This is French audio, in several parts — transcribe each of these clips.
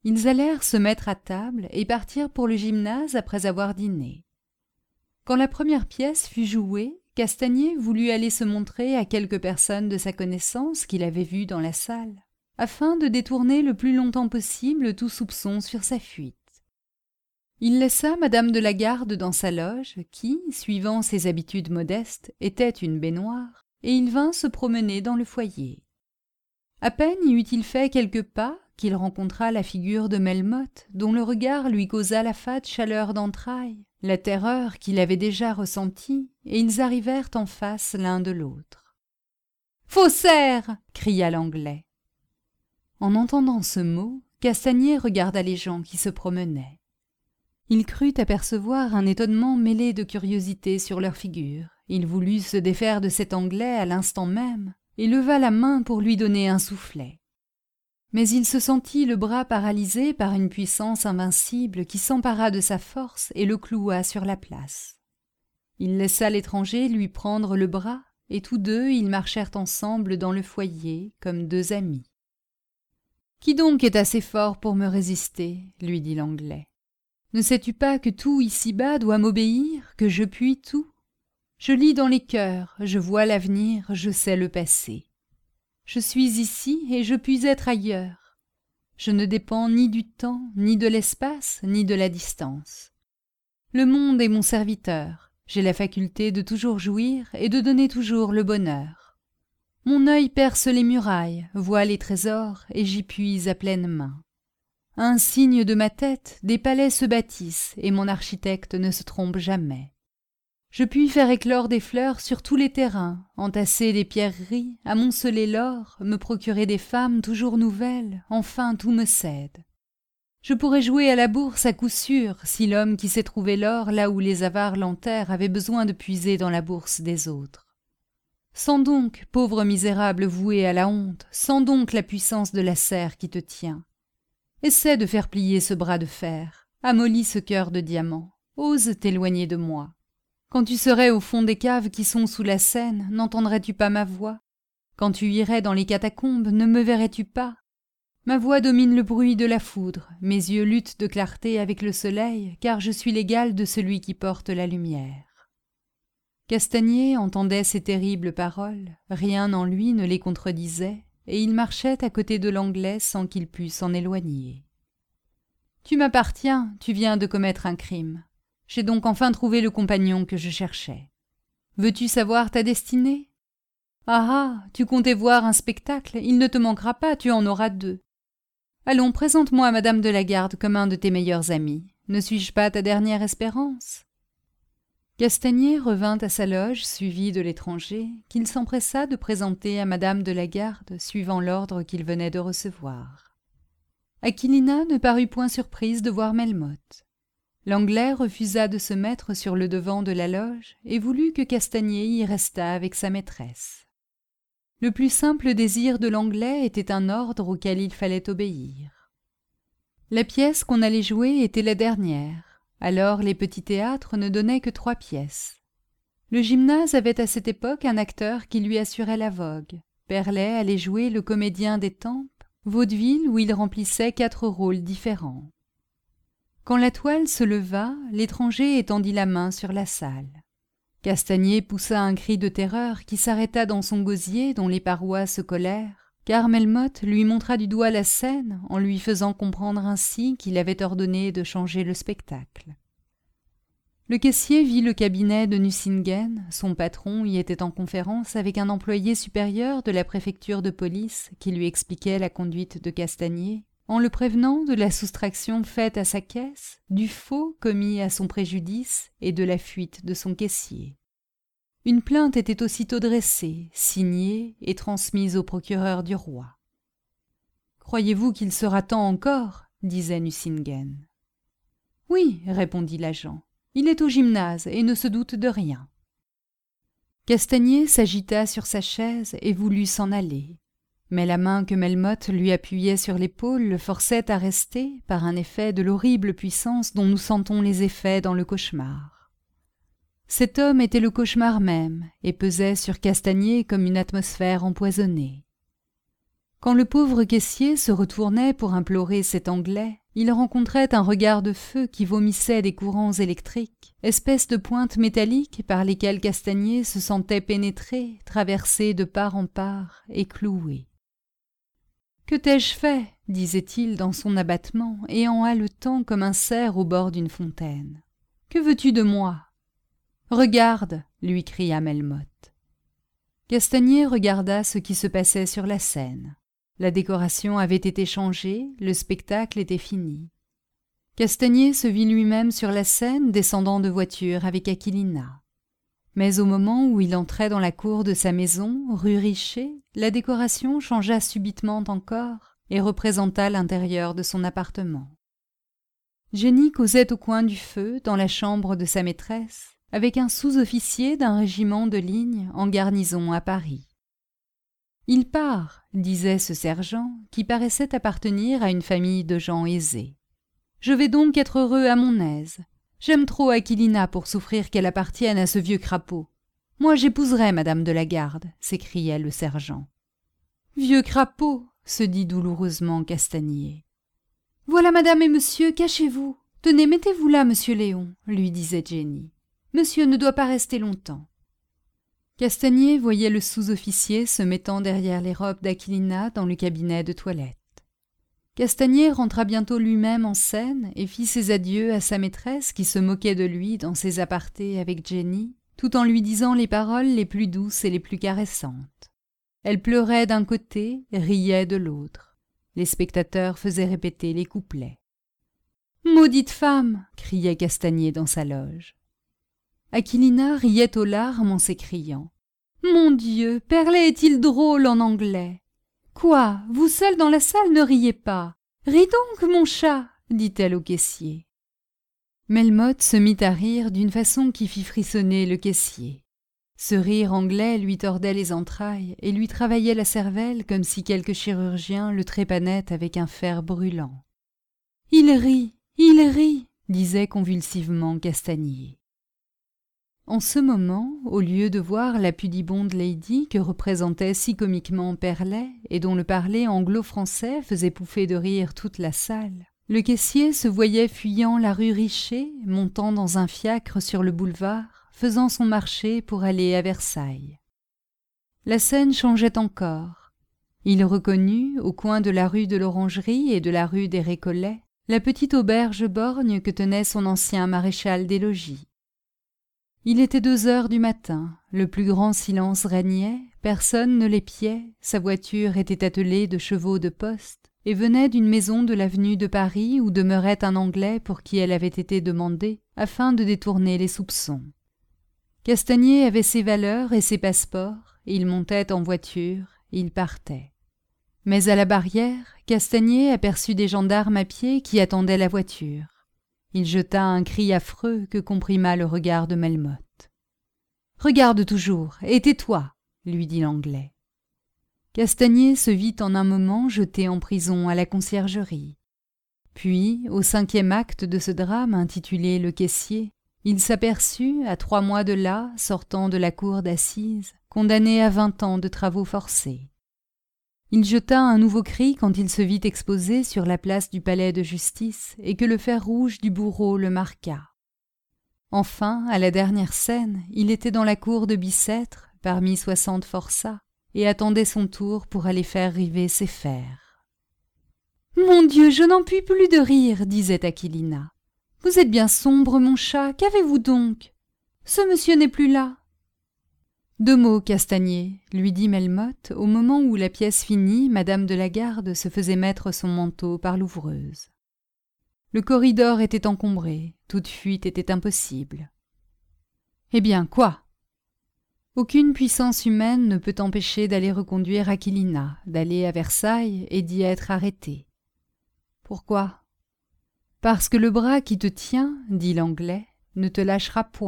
Ils allèrent se mettre à table et partirent pour le gymnase après avoir dîné. Quand la première pièce fut jouée, Castanier voulut aller se montrer à quelques personnes de sa connaissance qu'il avait vues dans la salle, afin de détourner le plus longtemps possible tout soupçon sur sa fuite. Il laissa madame de la Garde dans sa loge, qui, suivant ses habitudes modestes, était une baignoire, et il vint se promener dans le foyer. À peine y eut-il fait quelques pas qu'il rencontra la figure de Melmoth, dont le regard lui causa la fade chaleur d'entrailles, la terreur qu'il avait déjà ressentie, et ils arrivèrent en face l'un de l'autre. « Faussaire !» cria l'Anglais. En entendant ce mot, Castanier regarda les gens qui se promenaient. Il crut apercevoir un étonnement mêlé de curiosité sur leurs figures. Il voulut se défaire de cet Anglais à l'instant même, et leva la main pour lui donner un soufflet. Mais il se sentit le bras paralysé par une puissance invincible qui s'empara de sa force et le cloua sur la place. Il laissa l'étranger lui prendre le bras, et tous deux ils marchèrent ensemble dans le foyer comme deux amis. « Qui donc est assez fort pour me résister ?» lui dit l'Anglais. « Ne sais-tu pas que tout ici-bas doit m'obéir, que je puis tout ? Je lis dans les cœurs, je vois l'avenir, je sais le passé. Je suis ici et je puis être ailleurs. Je ne dépends ni du temps, ni de l'espace, ni de la distance. Le monde est mon serviteur. J'ai la faculté de toujours jouir et de donner toujours le bonheur. Mon œil perce les murailles, voit les trésors et j'y puise à pleine main. À un signe de ma tête, des palais se bâtissent et mon architecte ne se trompe jamais. Je puis faire éclore des fleurs sur tous les terrains, entasser des pierreries, amonceler l'or, me procurer des femmes toujours nouvelles, enfin tout me cède. Je pourrais jouer à la bourse à coup sûr, si l'homme qui sait trouver l'or là où les avares l'enterrent avait besoin de puiser dans la bourse des autres. Sens donc, pauvre misérable voué à la honte, sens donc la puissance de la serre qui te tient. Essaie de faire plier ce bras de fer, amollis ce cœur de diamant, ose t'éloigner de moi. Quand tu serais au fond des caves qui sont sous la Seine, n'entendrais-tu pas ma voix? Quand tu irais dans les catacombes, ne me verrais-tu pas? Ma voix domine le bruit de la foudre, mes yeux luttent de clarté avec le soleil, car je suis l'égal de celui qui porte la lumière. Castanier entendait ces terribles paroles, rien en lui ne les contredisait, et il marchait à côté de l'Anglais sans qu'il pût s'en éloigner. « Tu m'appartiens, tu viens de commettre un crime. J'ai donc enfin trouvé le compagnon que je cherchais. Veux-tu savoir ta destinée? Ah ah, tu comptais voir un spectacle, il ne te manquera pas, tu en auras deux. Allons, présente-moi madame de la Garde comme un de tes meilleurs amis. Ne suis-je pas ta dernière espérance ?» Castanier revint à sa loge suivi de l'étranger, qu'il s'empressa de présenter à madame de la Garde, suivant l'ordre qu'il venait de recevoir. Aquilina ne parut point surprise de voir Melmoth. L'Anglais refusa de se mettre sur le devant de la loge et voulut que Castanier y restât avec sa maîtresse. Le plus simple désir de l'Anglais était un ordre auquel il fallait obéir. La pièce qu'on allait jouer était la dernière. Alors les petits théâtres ne donnaient que 3 pièces. Le gymnase avait à cette époque un acteur qui lui assurait la vogue. Perlet allait jouer le comédien des Tempes, vaudeville où il remplissait 4 rôles différents. Quand la toile se leva, l'étranger étendit la main sur la salle. Castanier poussa un cri de terreur qui s'arrêta dans son gosier dont les parois se collèrent, car Melmoth lui montra du doigt la scène en lui faisant comprendre ainsi qu'il avait ordonné de changer le spectacle. Le caissier vit le cabinet de Nucingen, son patron y était en conférence avec un employé supérieur de la préfecture de police qui lui expliquait la conduite de Castanier, en le prévenant de la soustraction faite à sa caisse, du faux commis à son préjudice et de la fuite de son caissier. Une plainte était aussitôt dressée, signée et transmise au procureur du roi. « Croyez-vous qu'il sera temps encore ?» disait Nucingen. « Oui, » répondit l'agent, « il est au gymnase et ne se doute de rien. » Castanier s'agita sur sa chaise et voulut s'en aller. Mais la main que Melmoth lui appuyait sur l'épaule le forçait à rester par un effet de l'horrible puissance dont nous sentons les effets dans le cauchemar. Cet homme était le cauchemar même et pesait sur Castanier comme une atmosphère empoisonnée. Quand le pauvre caissier se retournait pour implorer cet Anglais, il rencontrait un regard de feu qui vomissait des courants électriques, espèces de pointes métalliques par lesquelles Castanier se sentait pénétré, traversé de part en part et cloué. « Que t'ai-je fait » disait-il dans son abattement et en haletant comme un cerf au bord d'une fontaine. « Que veux-tu de moi ?»« Regarde » lui cria Melmoth. Castanier regarda ce qui se passait sur la scène. La décoration avait été changée, le spectacle était fini. Castanier se vit lui-même sur la scène descendant de voiture avec Aquilina. Mais au moment où il entrait dans la cour de sa maison, rue Richer, la décoration changea subitement encore et représenta l'intérieur de son appartement. Jenny causait au coin du feu, dans la chambre de sa maîtresse, avec un sous-officier d'un régiment de ligne en garnison à Paris. « Il part » disait ce sergent, qui paraissait appartenir à une famille de gens aisés. « Je vais donc être heureux à mon aise. J'aime trop Aquilina pour souffrir qu'elle appartienne à ce vieux crapaud. Moi j'épouserai madame de la Garde » s'écriait le sergent. « Vieux crapaud » se dit douloureusement Castanier. « Voilà madame et monsieur, cachez-vous. Tenez, mettez-vous là, monsieur Léon » lui disait Jenny. « Monsieur ne doit pas rester longtemps. » Castanier voyait le sous-officier se mettant derrière les robes d'Aquilina dans le cabinet de toilette. Castanier rentra bientôt lui-même en scène et fit ses adieux à sa maîtresse qui se moquait de lui dans ses apartés avec Jenny, tout en lui disant les paroles les plus douces et les plus caressantes. Elle pleurait d'un côté, riait de l'autre. Les spectateurs faisaient répéter les couplets. « Maudite femme !» criait Castanier dans sa loge. Aquilina riait aux larmes en s'écriant « Mon Dieu, Perlet est-il drôle en anglais ?»« Quoi, vous seul dans la salle ne riez pas. Ris donc, mon chat !» dit-elle au caissier. Melmoth se mit à rire d'une façon qui fit frissonner le caissier. Ce rire anglais lui tordait les entrailles et lui travaillait la cervelle comme si quelque chirurgien le trépanait avec un fer brûlant. « Il rit, disait convulsivement Castanier. En ce moment, au lieu de voir la pudibonde lady que représentait si comiquement Perlet et dont le parler anglo-français faisait pouffer de rire toute la salle, le caissier se voyait fuyant la rue Richer, montant dans un fiacre sur le boulevard, faisant son marché pour aller à Versailles. La scène changeait encore. Il reconnut, au coin de la rue de l'Orangerie et de la rue des Récollets, la petite auberge borgne que tenait son ancien maréchal des logis. Il était 2 heures du matin, le plus grand silence régnait, personne ne l'épiait, sa voiture était attelée de chevaux de poste et venait d'une maison de l'avenue de Paris où demeurait un Anglais pour qui elle avait été demandée, afin de détourner les soupçons. Castanier avait ses valeurs et ses passeports, il montait en voiture, il partait. Mais à la barrière, Castanier aperçut des gendarmes à pied qui attendaient la voiture. Il jeta un cri affreux que comprima le regard de Melmoth. « Regarde toujours, et tais-toi » lui dit l'Anglais. Castanier se vit en un moment jeté en prison à la conciergerie. Puis, au 5e acte de ce drame intitulé « Le caissier », il s'aperçut, à 3 mois de là, sortant de la cour d'assises, condamné à 20 ans de travaux forcés. Il jeta un nouveau cri quand il se vit exposé sur la place du palais de justice et que le fer rouge du bourreau le marqua. Enfin, à la dernière scène, il était dans la cour de Bicêtre, parmi 60 forçats, et attendait son tour pour aller faire river ses fers. « Mon Dieu, je n'en puis plus de rire, » disait Aquilina. « Vous êtes bien sombre, mon chat, qu'avez-vous donc ? Ce monsieur n'est plus là. » « 2 mots, Castanier, » lui dit Melmoth, au moment où la pièce finie, madame de la Garde se faisait mettre son manteau par l'ouvreuse. Le corridor était encombré, toute fuite était impossible. « Eh bien, quoi ? » Aucune puissance humaine ne peut empêcher d'aller reconduire Aquilina, d'aller à Versailles et d'y être arrêté. « Pourquoi ? » « Parce que le bras qui te tient, dit l'Anglais, ne te lâchera point. »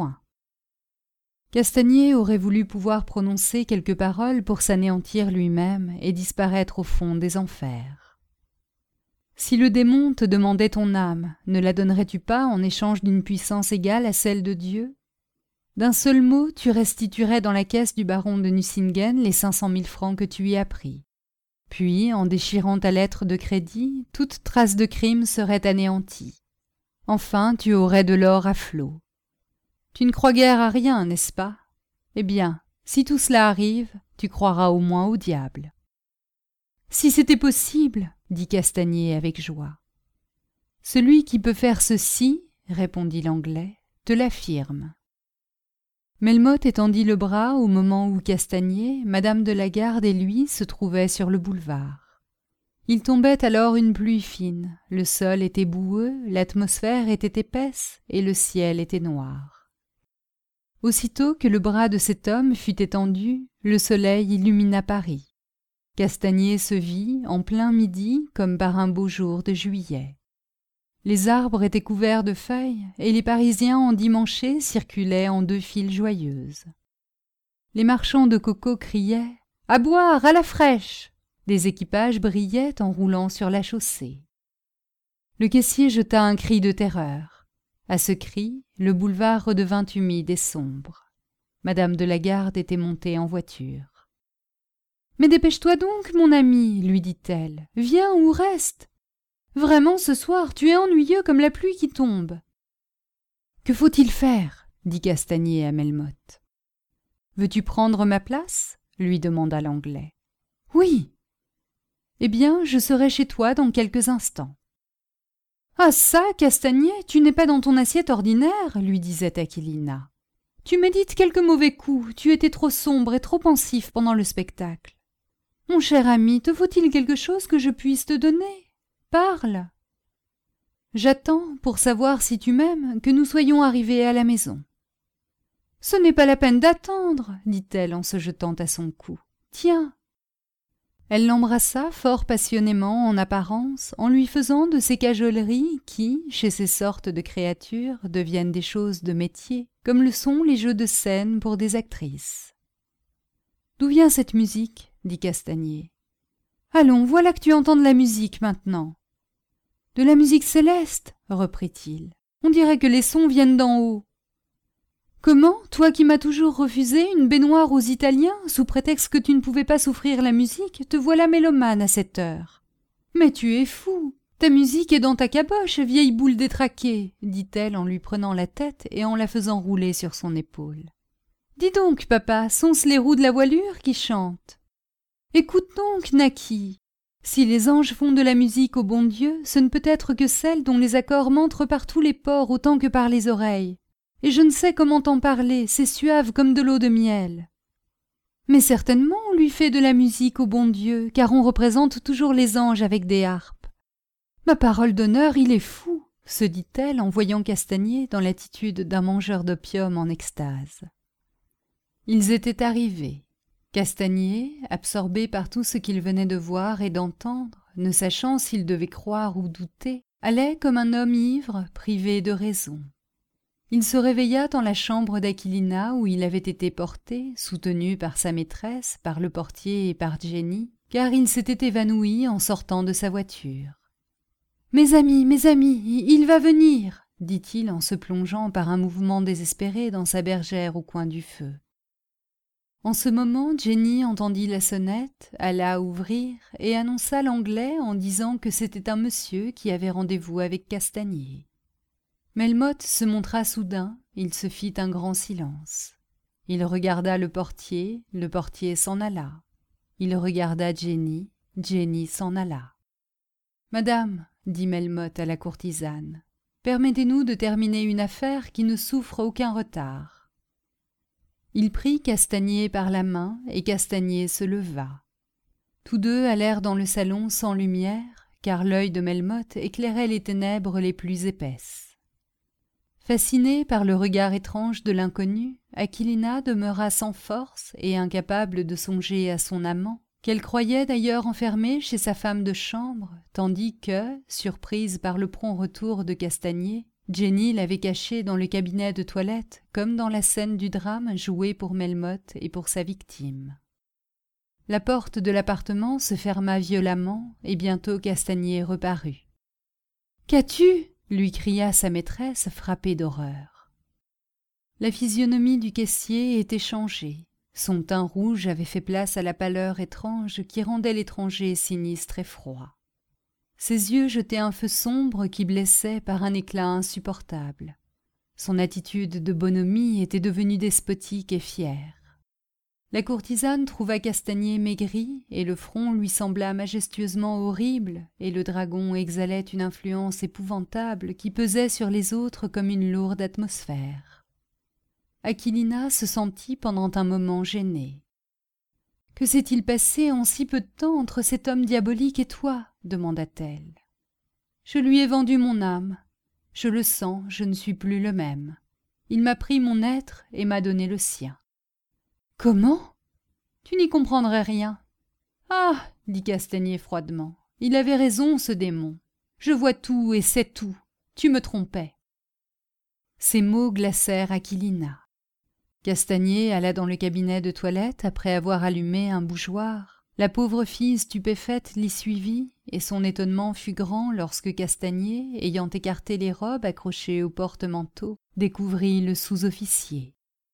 Castanier aurait voulu pouvoir prononcer quelques paroles pour s'anéantir lui-même et disparaître au fond des enfers. « Si le démon te demandait ton âme, ne la donnerais-tu pas en échange d'une puissance égale à celle de Dieu ? D'un seul mot, tu restituerais dans la caisse du baron de Nucingen les 500 000 francs que tu y as pris. Puis, en déchirant ta lettre de crédit, toute trace de crime serait anéantie. Enfin, tu aurais de l'or à flot. Tu ne crois guère à rien, n'est-ce pas? Eh bien, si tout cela arrive, tu croiras au moins au diable. »« Si c'était possible, » dit Castanier avec joie. « Celui qui peut faire ceci, » répondit l'Anglais, « te l'affirme. » Melmoth étendit le bras au moment où Castanier, Madame de la Garde et lui se trouvaient sur le boulevard. Il tombait alors une pluie fine, le sol était boueux, l'atmosphère était épaisse et le ciel était noir. Aussitôt que le bras de cet homme fut étendu, le soleil illumina Paris. Castanier se vit, en plein midi, comme par un beau jour de juillet. Les arbres étaient couverts de feuilles, et les Parisiens endimanchés circulaient en deux files joyeuses. Les marchands de coco criaient « À boire, à la fraîche !» Des équipages brillaient en roulant sur la chaussée. Le caissier jeta un cri de terreur. À ce cri, le boulevard redevint humide et sombre. Madame de la Garde était montée en voiture. « Mais dépêche-toi donc, mon ami, lui dit-elle. « Viens ou reste. Vraiment, ce soir, tu es ennuyeux comme la pluie qui tombe. »« Que faut-il faire ?» dit Castanier à Melmoth. « Veux-tu prendre ma place ?» lui demanda l'Anglais. « Oui. »« Eh bien, je serai chez toi dans quelques instants. »« Ah ça, Castanier, tu n'es pas dans ton assiette ordinaire, » lui disait Aquilina. « Tu médites quelques mauvais coups, tu étais trop sombre et trop pensif pendant le spectacle. Mon cher ami, te faut-il quelque chose que je puisse te donner ? Parle. J'attends, pour savoir si tu m'aimes, que nous soyons arrivés à la maison. »« Ce n'est pas la peine d'attendre, » dit-elle en se jetant à son cou. « Tiens. » Elle l'embrassa fort passionnément en apparence, en lui faisant de ces cajoleries qui, chez ces sortes de créatures, deviennent des choses de métier, comme le sont les jeux de scène pour des actrices. « D'où vient cette musique ?» dit Castanier. « Allons, voilà que tu entends de la musique maintenant. »« De la musique céleste, » reprit-il. « On dirait que les sons viennent d'en haut. »« Comment, toi qui m'as toujours refusé une baignoire aux Italiens, sous prétexte que tu ne pouvais pas souffrir la musique, te voilà mélomane à cette heure. Mais tu es fou. Ta musique est dans ta caboche, vieille boule détraquée, dit-elle en lui prenant la tête et en la faisant rouler sur son épaule. Dis donc, papa, sont-ce les roues de la voilure qui chantent? Écoute donc, Naki. Si les anges font de la musique au bon Dieu, ce ne peut être que celle dont les accords m'entrent par tous les pores autant que par les oreilles. Et je ne sais comment t'en parler, c'est suave comme de l'eau de miel. Mais certainement on lui fait de la musique au bon Dieu, car on représente toujours les anges avec des harpes. Ma parole d'honneur, il est fou, se dit-elle en voyant Castanier dans l'attitude d'un mangeur d'opium en extase. Ils étaient arrivés. Castanier, absorbé par tout ce qu'il venait de voir et d'entendre, ne sachant s'il devait croire ou douter, allait comme un homme ivre, privé de raison. Il se réveilla dans la chambre d'Aquilina où il avait été porté, soutenu par sa maîtresse, par le portier et par Jenny, car il s'était évanoui en sortant de sa voiture. « Mes amis, il va venir !» dit-il en se plongeant par un mouvement désespéré dans sa bergère au coin du feu. En ce moment, Jenny entendit la sonnette, alla ouvrir et annonça l'Anglais en disant que c'était un monsieur qui avait rendez-vous avec Castanier. Melmoth se montra soudain, il se fit un grand silence. Il regarda le portier s'en alla. Il regarda Jenny, Jenny s'en alla. « Madame, » dit Melmoth à la courtisane, « permettez-nous de terminer une affaire qui ne souffre aucun retard. » Il prit Castanier par la main et Castanier se leva. Tous deux allèrent dans le salon sans lumière, car l'œil de Melmoth éclairait les ténèbres les plus épaisses. Fascinée par le regard étrange de l'inconnu, Aquilina demeura sans force et incapable de songer à son amant, qu'elle croyait d'ailleurs enfermé chez sa femme de chambre, tandis que, surprise par le prompt retour de Castanier, Jenny l'avait caché dans le cabinet de toilette, comme dans la scène du drame joué pour Melmoth et pour sa victime. La porte de l'appartement se ferma violemment, et bientôt Castanier reparut. « Qu'as-tu » lui cria sa maîtresse, frappée d'horreur. La physionomie du caissier était changée. Son teint rouge avait fait place à la pâleur étrange qui rendait l'étranger sinistre et froid. Ses yeux jetaient un feu sombre qui blessait par un éclat insupportable. Son attitude de bonhomie était devenue despotique et fière. La courtisane trouva Castanier maigri, et le front lui sembla majestueusement horrible, et le dragon exhalait une influence épouvantable qui pesait sur les autres comme une lourde atmosphère. Aquilina se sentit pendant un moment gênée. « Que s'est-il passé en si peu de temps entre cet homme diabolique et toi ?» demanda-t-elle. « Je lui ai vendu mon âme. Je le sens, je ne suis plus le même. Il m'a pris mon être et m'a donné le sien. » « Comment ? Tu n'y comprendrais rien. »« Ah !» dit Castanier froidement. « Il avait raison, ce démon. Je vois tout et sais tout. Tu me trompais. » Ces mots glacèrent Aquilina. Castanier alla dans le cabinet de toilette après avoir allumé un bougeoir. La pauvre fille stupéfaite l'y suivit, et son étonnement fut grand lorsque Castanier, ayant écarté les robes accrochées au porte-manteau, découvrit le sous-officier.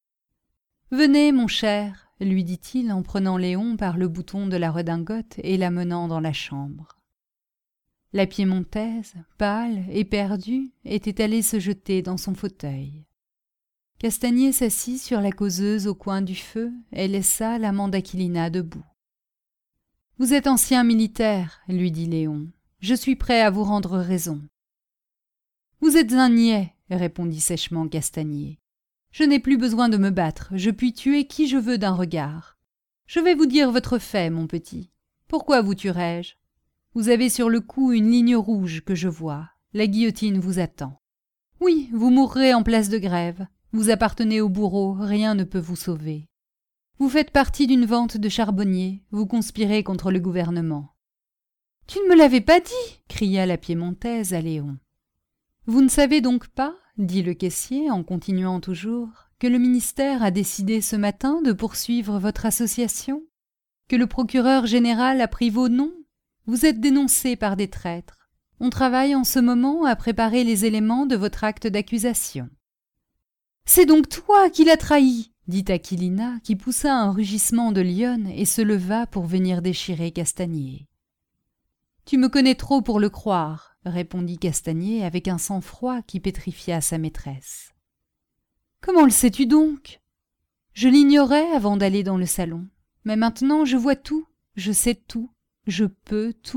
« Venez, mon cher, » lui dit-il en prenant Léon par le bouton de la redingote et l'amenant dans la chambre. La Piémontaise, pâle, éperdue, était allée se jeter dans son fauteuil. Castanier s'assit sur la causeuse au coin du feu et laissa l'amant d'Aquilina debout. « Vous êtes ancien militaire, » lui dit Léon. « Je suis prêt à vous rendre raison. »« Vous êtes un niais, » répondit sèchement Castanier. « Je n'ai plus besoin de me battre, je puis tuer qui je veux d'un regard. Je vais vous dire votre fait, mon petit. Pourquoi vous tuerais-je ? Vous avez sur le cou une ligne rouge que je vois. La guillotine vous attend. Oui, vous mourrez en place de Grève. Vous appartenez au bourreau, rien ne peut vous sauver. Vous faites partie d'une vente de charbonniers, vous conspirez contre le gouvernement. »« Tu ne me l'avais pas dit !» cria la Piémontaise à Léon. « Vous ne savez donc pas, » dit le caissier en continuant toujours, « que le ministère a décidé ce matin de poursuivre votre association ? Que le procureur général a pris vos noms ? Vous êtes dénoncés par des traîtres. On travaille en ce moment à préparer les éléments de votre acte d'accusation. »« C'est donc toi qui l'as trahi !» dit Aquilina, qui poussa un rugissement de lionne et se leva pour venir déchirer Castanier. « Tu me connais trop pour le croire, » répondit Castanier avec un sang-froid qui pétrifia sa maîtresse. « Comment le sais-tu donc ? Je l'ignorais avant d'aller dans le salon, mais maintenant je vois tout, je sais tout, je peux tout. »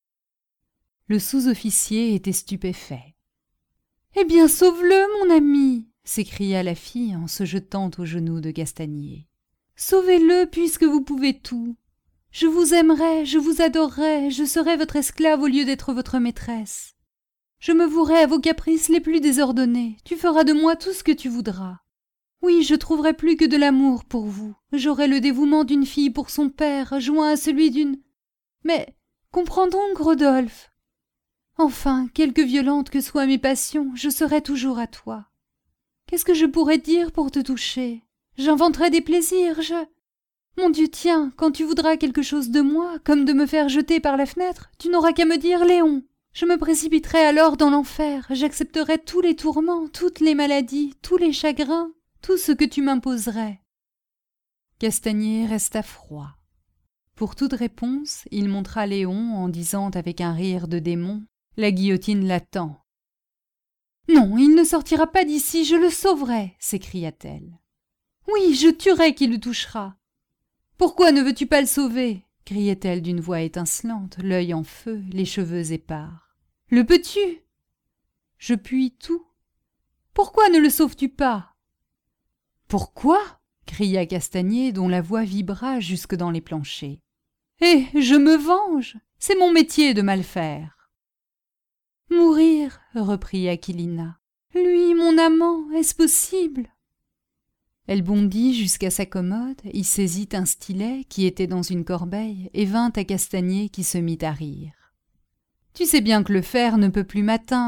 Le sous-officier était stupéfait. « Eh bien, sauve-le, mon ami !» s'écria la fille en se jetant aux genoux de Castanier. « Sauvez-le puisque vous pouvez tout. Je vous aimerai, je vous adorerai, je serai votre esclave au lieu d'être votre maîtresse. Je me vouerai à vos caprices les plus désordonnés, tu feras de moi tout ce que tu voudras. Oui, je trouverai plus que de l'amour pour vous, j'aurai le dévouement d'une fille pour son père, joint à celui d'une... Mais comprends donc, Rodolphe. Enfin, quelque violentes que soient mes passions, je serai toujours à toi. Qu'est-ce que je pourrais dire pour te toucher ? J'inventerai des plaisirs, Mon Dieu, tiens, quand tu voudras quelque chose de moi, comme de me faire jeter par la fenêtre, tu n'auras qu'à me dire Léon. Je me précipiterai alors dans l'enfer, j'accepterai tous les tourments, toutes les maladies, tous les chagrins, tout ce que tu m'imposerais. » Castanier resta froid. Pour toute réponse, il montra Léon en disant avec un rire de démon « La guillotine l'attend. »« Non, il ne sortira pas d'ici, je le sauverai !» s'écria-t-elle. « Oui, je tuerai qui le touchera. »« Pourquoi ne veux-tu pas le sauver ?» criait-elle d'une voix étincelante, l'œil en feu, les cheveux épars. « Le peux-tu ?»« Je puis tout. »« Pourquoi ne le sauves-tu pas ?»« Pourquoi ?» cria Castanier, dont la voix vibra jusque dans les planchers. « Eh, je me venge. C'est mon métier de mal faire. »« Mourir, » reprit Aquilina. « Lui, mon amant, est-ce possible ?» Elle bondit jusqu'à sa commode, y saisit un stylet qui était dans une corbeille et vint à Castanier qui se mit à rire. « Tu sais bien que le fer ne peut plus m'atteindre. »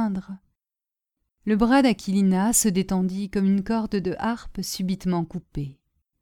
Le bras d'Aquilina se détendit comme une corde de harpe subitement coupée.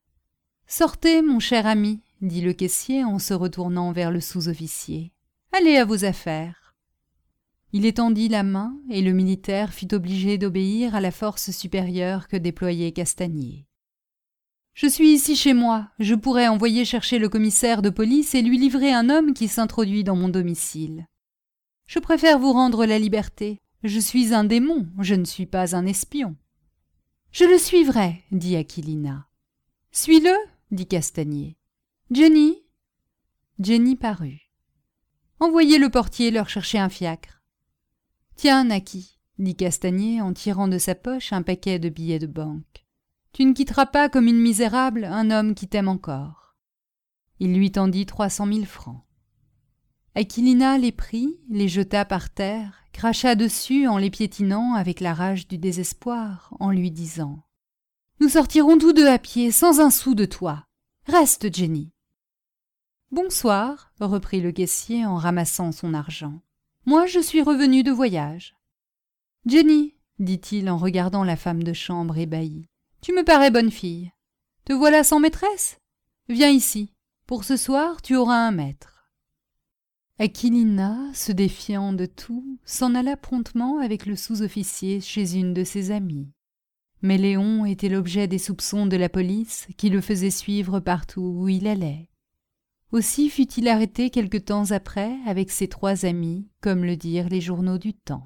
« Sortez, mon cher ami, » dit le caissier en se retournant vers le sous-officier. « Allez à vos affaires. » Il étendit la main et le militaire fut obligé d'obéir à la force supérieure que déployait Castanier. Je suis ici chez moi, je pourrais envoyer chercher le commissaire de police et lui livrer un homme qui s'introduit dans mon domicile. Je préfère vous rendre la liberté. Je suis un démon, je ne suis pas un espion. Je le suivrai, dit Aquilina. Suis-le, dit Castanier. Jenny. Jenny parut. Envoyez le portier leur chercher un fiacre. Tiens, Naki, dit Castanier en tirant de sa poche un paquet de billets de banque. Tu ne quitteras pas comme une misérable un homme qui t'aime encore. Il lui tendit 300 000 francs. Aquilina les prit, les jeta par terre, cracha dessus en les piétinant avec la rage du désespoir, en lui disant « Nous sortirons tous deux à pied, sans un sou de toi. Reste, Jenny. » « Bonsoir, reprit le caissier en ramassant son argent. Moi, je suis revenu de voyage. »« Jenny, dit-il en regardant la femme de chambre ébahie, tu me parais bonne fille. Te voilà sans maîtresse ? Viens ici. Pour ce soir, tu auras un maître. » Aquilina, se défiant de tout, s'en alla promptement avec le sous-officier chez une de ses amies. Mais Léon était l'objet des soupçons de la police qui le faisait suivre partout où il allait. Aussi fut-il arrêté quelque temps après avec ses 3 amis, comme le dirent les journaux du temps.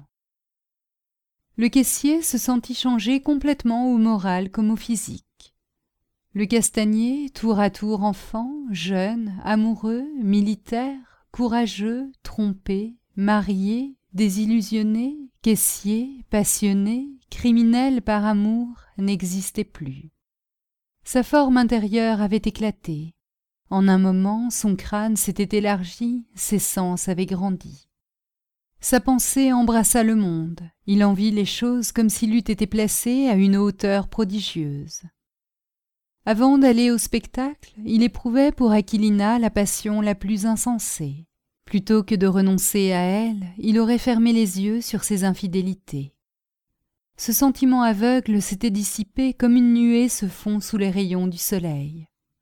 Le caissier se sentit changé complètement au moral comme au physique. Le Castanier, tour à tour enfant, jeune, amoureux, militaire, courageux, trompé, marié, désillusionné, caissier, passionné, criminel par amour, n'existait plus. Sa forme intérieure avait éclaté. En un moment, son crâne s'était élargi, ses sens avaient grandi. Sa pensée embrassa le monde, il en vit les choses comme s'il eût été placé à une hauteur prodigieuse. Avant d'aller au spectacle, il éprouvait pour Aquilina la passion la plus insensée. Plutôt que de renoncer à elle, il aurait fermé les yeux sur ses infidélités. Ce sentiment aveugle s'était dissipé comme une nuée se fond sous les rayons du soleil.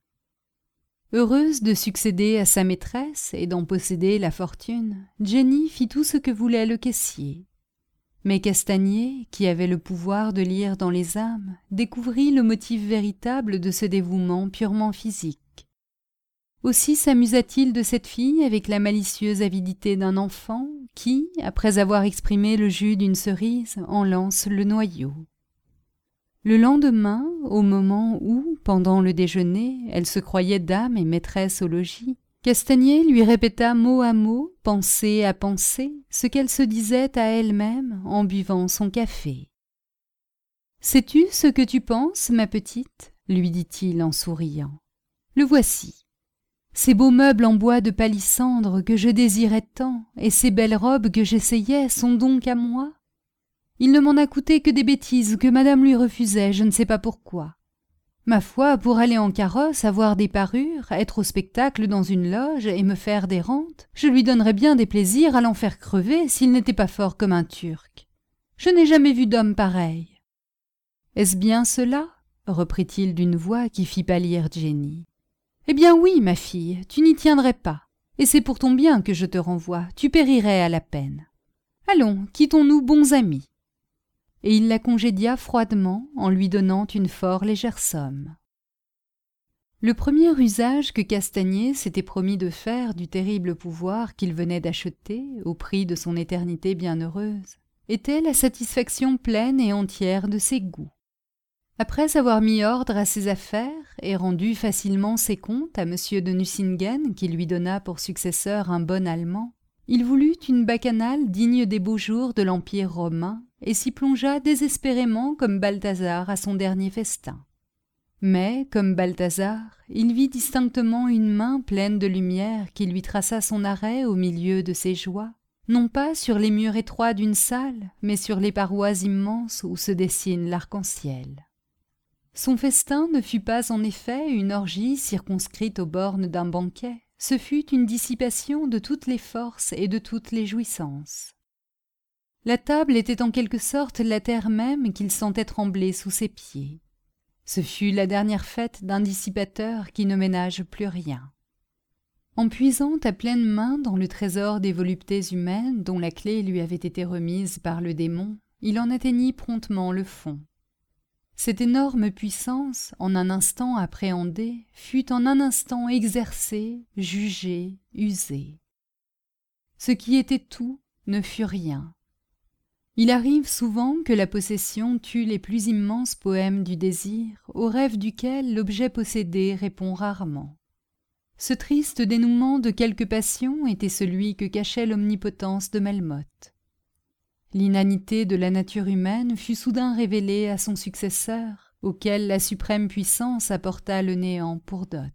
Heureuse de succéder à sa maîtresse et d'en posséder la fortune, Jenny fit tout ce que voulait le caissier. Mais Castanier, qui avait le pouvoir de lire dans les âmes, découvrit le motif véritable de ce dévouement purement physique. Aussi s'amusa-t-il de cette fille avec la malicieuse avidité d'un enfant qui, après avoir exprimé le jus d'une cerise, en lance le noyau. Le lendemain, au moment où, pendant le déjeuner, elle se croyait dame et maîtresse au logis, Castanier lui répéta mot à mot, pensée à pensée, ce qu'elle se disait à elle-même en buvant son café. « Sais-tu ce que tu penses, ma petite ?» lui dit-il en souriant. « Le voici. Ces beaux meubles en bois de palissandre que je désirais tant, et ces belles robes que j'essayais sont donc à moi ? Il ne m'en a coûté que des bêtises que madame lui refusait, je ne sais pas pourquoi. Ma foi, pour aller en carrosse, avoir des parures, être au spectacle dans une loge et me faire des rentes, je lui donnerais bien des plaisirs à l'en faire crever s'il n'était pas fort comme un Turc. Je n'ai jamais vu d'homme pareil. »« Est-ce bien cela ?» reprit-il d'une voix qui fit pâlir Jenny. « Eh bien oui, ma fille, tu n'y tiendrais pas. Et c'est pour ton bien que je te renvoie, tu périrais à la peine. Allons, quittons-nous bons amis. » Et il la congédia froidement en lui donnant une fort légère somme. Le premier usage que Castanier s'était promis de faire du terrible pouvoir qu'il venait d'acheter au prix de son éternité bienheureuse était la satisfaction pleine et entière de ses goûts. Après avoir mis ordre à ses affaires et rendu facilement ses comptes à M. de Nucingen qui lui donna pour successeur un bon Allemand, il voulut une bacchanale digne des beaux jours de l'Empire romain et s'y plongea désespérément comme Balthazar à son dernier festin. Mais, comme Balthazar, il vit distinctement une main pleine de lumière qui lui traça son arrêt au milieu de ses joies, non pas sur les murs étroits d'une salle, mais sur les parois immenses où se dessine l'arc-en-ciel. Son festin ne fut pas en effet une orgie circonscrite aux bornes d'un banquet, ce fut une dissipation de toutes les forces et de toutes les jouissances. La table était en quelque sorte la terre même qu'il sentait trembler sous ses pieds. Ce fut la dernière fête d'un dissipateur qui ne ménage plus rien. En puisant à pleines mains dans le trésor des voluptés humaines dont la clé lui avait été remise par le démon, il en atteignit promptement le fond. Cette énorme puissance, en un instant appréhendée, fut en un instant exercée, jugée, usée. Ce qui était tout ne fut rien. Il arrive souvent que la possession tue les plus immenses poèmes du désir, au rêve duquel l'objet possédé répond rarement. Ce triste dénouement de quelque passion était celui que cachait l'omnipotence de Melmoth. L'inanité de la nature humaine fut soudain révélée à son successeur, auquel la suprême puissance apporta le néant pour dot.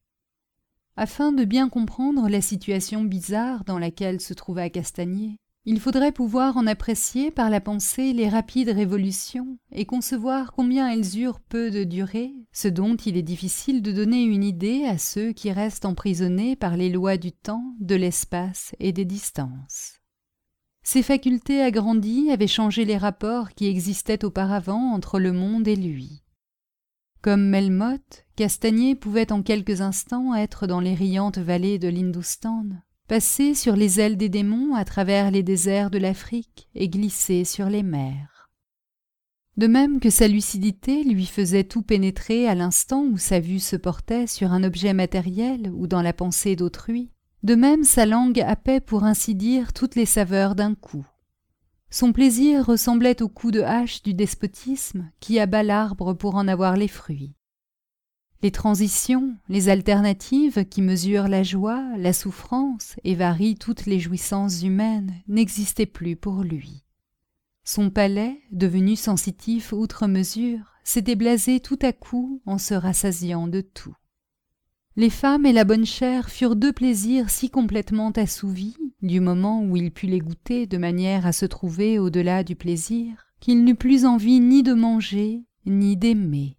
Afin de bien comprendre la situation bizarre dans laquelle se trouva Castanier, il faudrait pouvoir en apprécier par la pensée les rapides révolutions et concevoir combien elles eurent peu de durée, ce dont il est difficile de donner une idée à ceux qui restent emprisonnés par les lois du temps, de l'espace et des distances. Ses facultés agrandies avaient changé les rapports qui existaient auparavant entre le monde et lui. Comme Melmoth, Castanier pouvait en quelques instants être dans les riantes vallées de l'Hindustan, passer sur les ailes des démons à travers les déserts de l'Afrique et glisser sur les mers. De même que sa lucidité lui faisait tout pénétrer à l'instant où sa vue se portait sur un objet matériel ou dans la pensée d'autrui, de même sa langue happait pour ainsi dire toutes les saveurs d'un coup. Son plaisir ressemblait au coup de hache du despotisme qui abat l'arbre pour en avoir les fruits. Les transitions, les alternatives qui mesurent la joie, la souffrance et varient toutes les jouissances humaines n'existaient plus pour lui. Son palais, devenu sensitif outre mesure, s'était blasé tout à coup en se rassasiant de tout. Les femmes et la bonne chair furent deux plaisirs si complètement assouvis, du moment où il put les goûter de manière à se trouver au-delà du plaisir, qu'il n'eut plus envie ni de manger, ni d'aimer.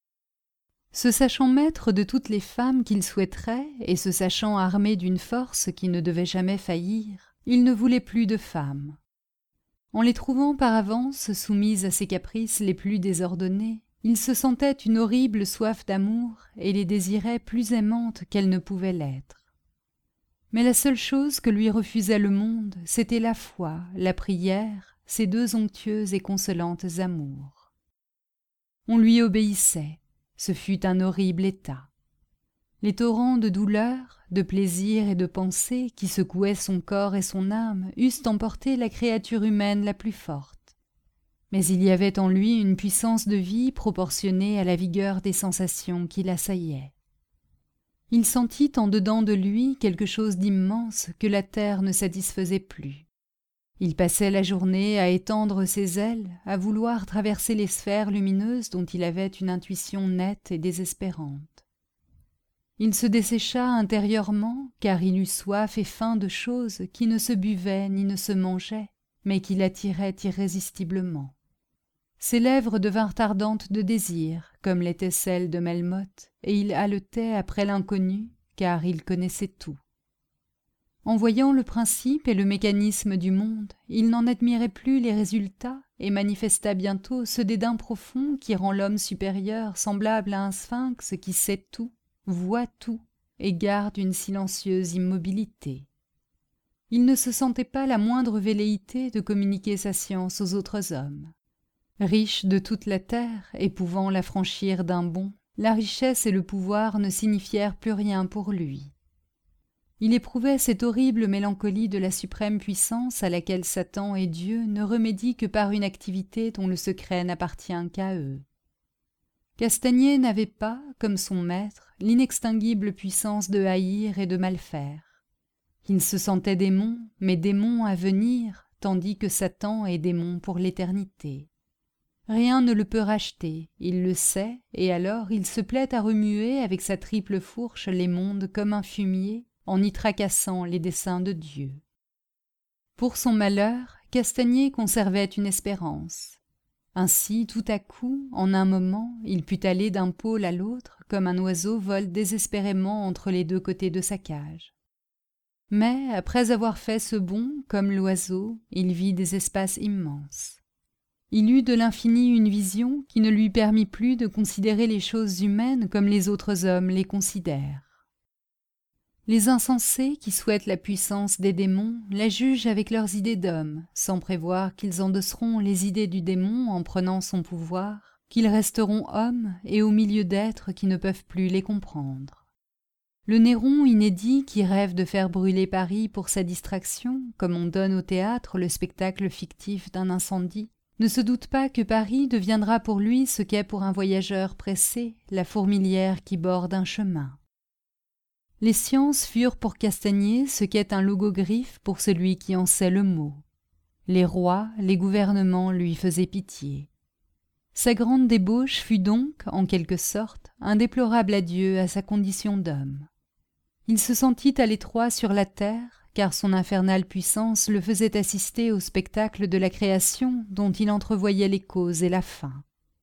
Se sachant maître de toutes les femmes qu'il souhaiterait, et se sachant armé d'une force qui ne devait jamais faillir, il ne voulait plus de femmes. En les trouvant par avance soumises à ses caprices les plus désordonnés, il se sentait une horrible soif d'amour et les désirait plus aimantes qu'elles ne pouvaient l'être. Mais la seule chose que lui refusait le monde, c'était la foi, la prière, ces deux onctueuses et consolantes amours. On lui obéissait, ce fut un horrible état. Les torrents de douleur, de plaisir et de pensée qui secouaient son corps et son âme eussent emporté la créature humaine la plus forte. Mais il y avait en lui une puissance de vie proportionnée à la vigueur des sensations qui l'assaillaient. Il sentit en dedans de lui quelque chose d'immense que la terre ne satisfaisait plus. Il passait la journée à étendre ses ailes, à vouloir traverser les sphères lumineuses dont il avait une intuition nette et désespérante. Il se dessécha intérieurement, car il eut soif et faim de choses qui ne se buvaient ni ne se mangeaient, mais qui l'attiraient irrésistiblement. Ses lèvres devinrent ardentes de désir, comme l'étaient celles de Melmoth, et il haletait après l'inconnu, car il connaissait tout. En voyant le principe et le mécanisme du monde, il n'en admirait plus les résultats et manifesta bientôt ce dédain profond qui rend l'homme supérieur semblable à un sphinx qui sait tout, voit tout et garde une silencieuse immobilité. Il ne se sentait pas la moindre velléité de communiquer sa science aux autres hommes. Riche de toute la terre et pouvant la franchir d'un bond, la richesse et le pouvoir ne signifièrent plus rien pour lui. Il éprouvait cette horrible mélancolie de la suprême puissance à laquelle Satan et Dieu ne remédient que par une activité dont le secret n'appartient qu'à eux. Castanier n'avait pas, comme son maître, l'inextinguible puissance de haïr et de mal faire. Il se sentait démon, mais démon à venir, tandis que Satan est démon pour l'éternité. Rien ne le peut racheter, il le sait, et alors il se plaît à remuer avec sa triple fourche les mondes comme un fumier, en y tracassant les desseins de Dieu. Pour son malheur, Castanier conservait une espérance. Ainsi, tout à coup, en un moment, il put aller d'un pôle à l'autre, comme un oiseau vole désespérément entre les deux côtés de sa cage. Mais, après avoir fait ce bond, comme l'oiseau, il vit des espaces immenses. Il eut de l'infini une vision qui ne lui permit plus de considérer les choses humaines comme les autres hommes les considèrent. Les insensés qui souhaitent la puissance des démons la jugent avec leurs idées d'hommes, sans prévoir qu'ils endosseront les idées du démon en prenant son pouvoir, qu'ils resteront hommes et au milieu d'êtres qui ne peuvent plus les comprendre. Le Néron inédit qui rêve de faire brûler Paris pour sa distraction, comme on donne au théâtre le spectacle fictif d'un incendie, ne se doute pas que Paris deviendra pour lui ce qu'est pour un voyageur pressé la fourmilière qui borde un chemin. Les sciences furent pour Castanier ce qu'est un logogriphe pour celui qui en sait le mot. Les rois, les gouvernements lui faisaient pitié. Sa grande débauche fut donc, en quelque sorte, un déplorable adieu à sa condition d'homme. Il se sentit à l'étroit sur la terre, car son infernale puissance le faisait assister au spectacle de la création dont il entrevoyait les causes et la fin.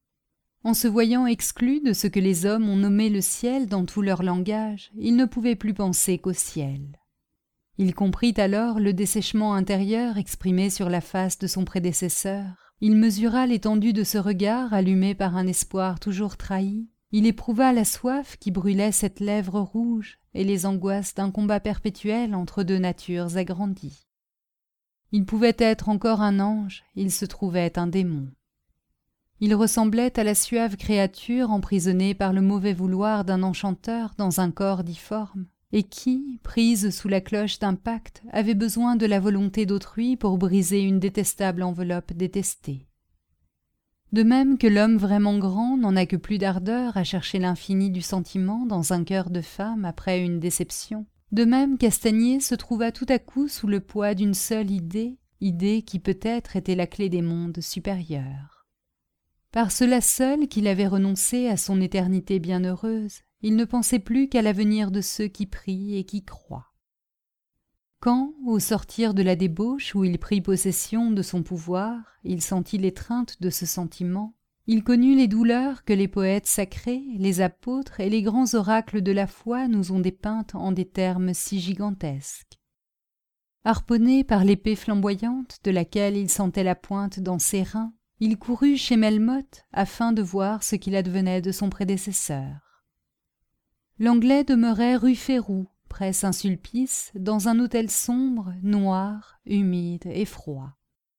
En se voyant exclu de ce que les hommes ont nommé le ciel dans tout leur langage, il ne pouvait plus penser qu'au ciel. Il comprit alors le dessèchement intérieur exprimé sur la face de son prédécesseur. Il mesura l'étendue de ce regard allumé par un espoir toujours trahi. Il éprouva la soif qui brûlait cette lèvre rouge et les angoisses d'un combat perpétuel entre deux natures agrandies. Il pouvait être encore un ange, il se trouvait un démon. Il ressemblait à la suave créature emprisonnée par le mauvais vouloir d'un enchanteur dans un corps difforme, et qui, prise sous la cloche d'un pacte, avait besoin de la volonté d'autrui pour briser une détestable enveloppe détestée. De même que l'homme vraiment grand n'en a que plus d'ardeur à chercher l'infini du sentiment dans un cœur de femme après une déception, de même Castanier se trouva tout à coup sous le poids d'une seule idée qui peut-être était la clé des mondes supérieurs. Par cela seul qu'il avait renoncé à son éternité bienheureuse, il ne pensait plus qu'à l'avenir de ceux qui prient et qui croient. Quand, au sortir de la débauche où il prit possession de son pouvoir, il sentit l'étreinte de ce sentiment, il connut les douleurs que les poètes sacrés, les apôtres et les grands oracles de la foi nous ont dépeintes en des termes si gigantesques. Harponné par l'épée flamboyante de laquelle il sentait la pointe dans ses reins, il courut chez Melmoth afin de voir ce qu'il advenait de son prédécesseur. L'Anglais demeurait rue Férou, près Saint-Sulpice, dans un hôtel sombre, noir, humide et froid.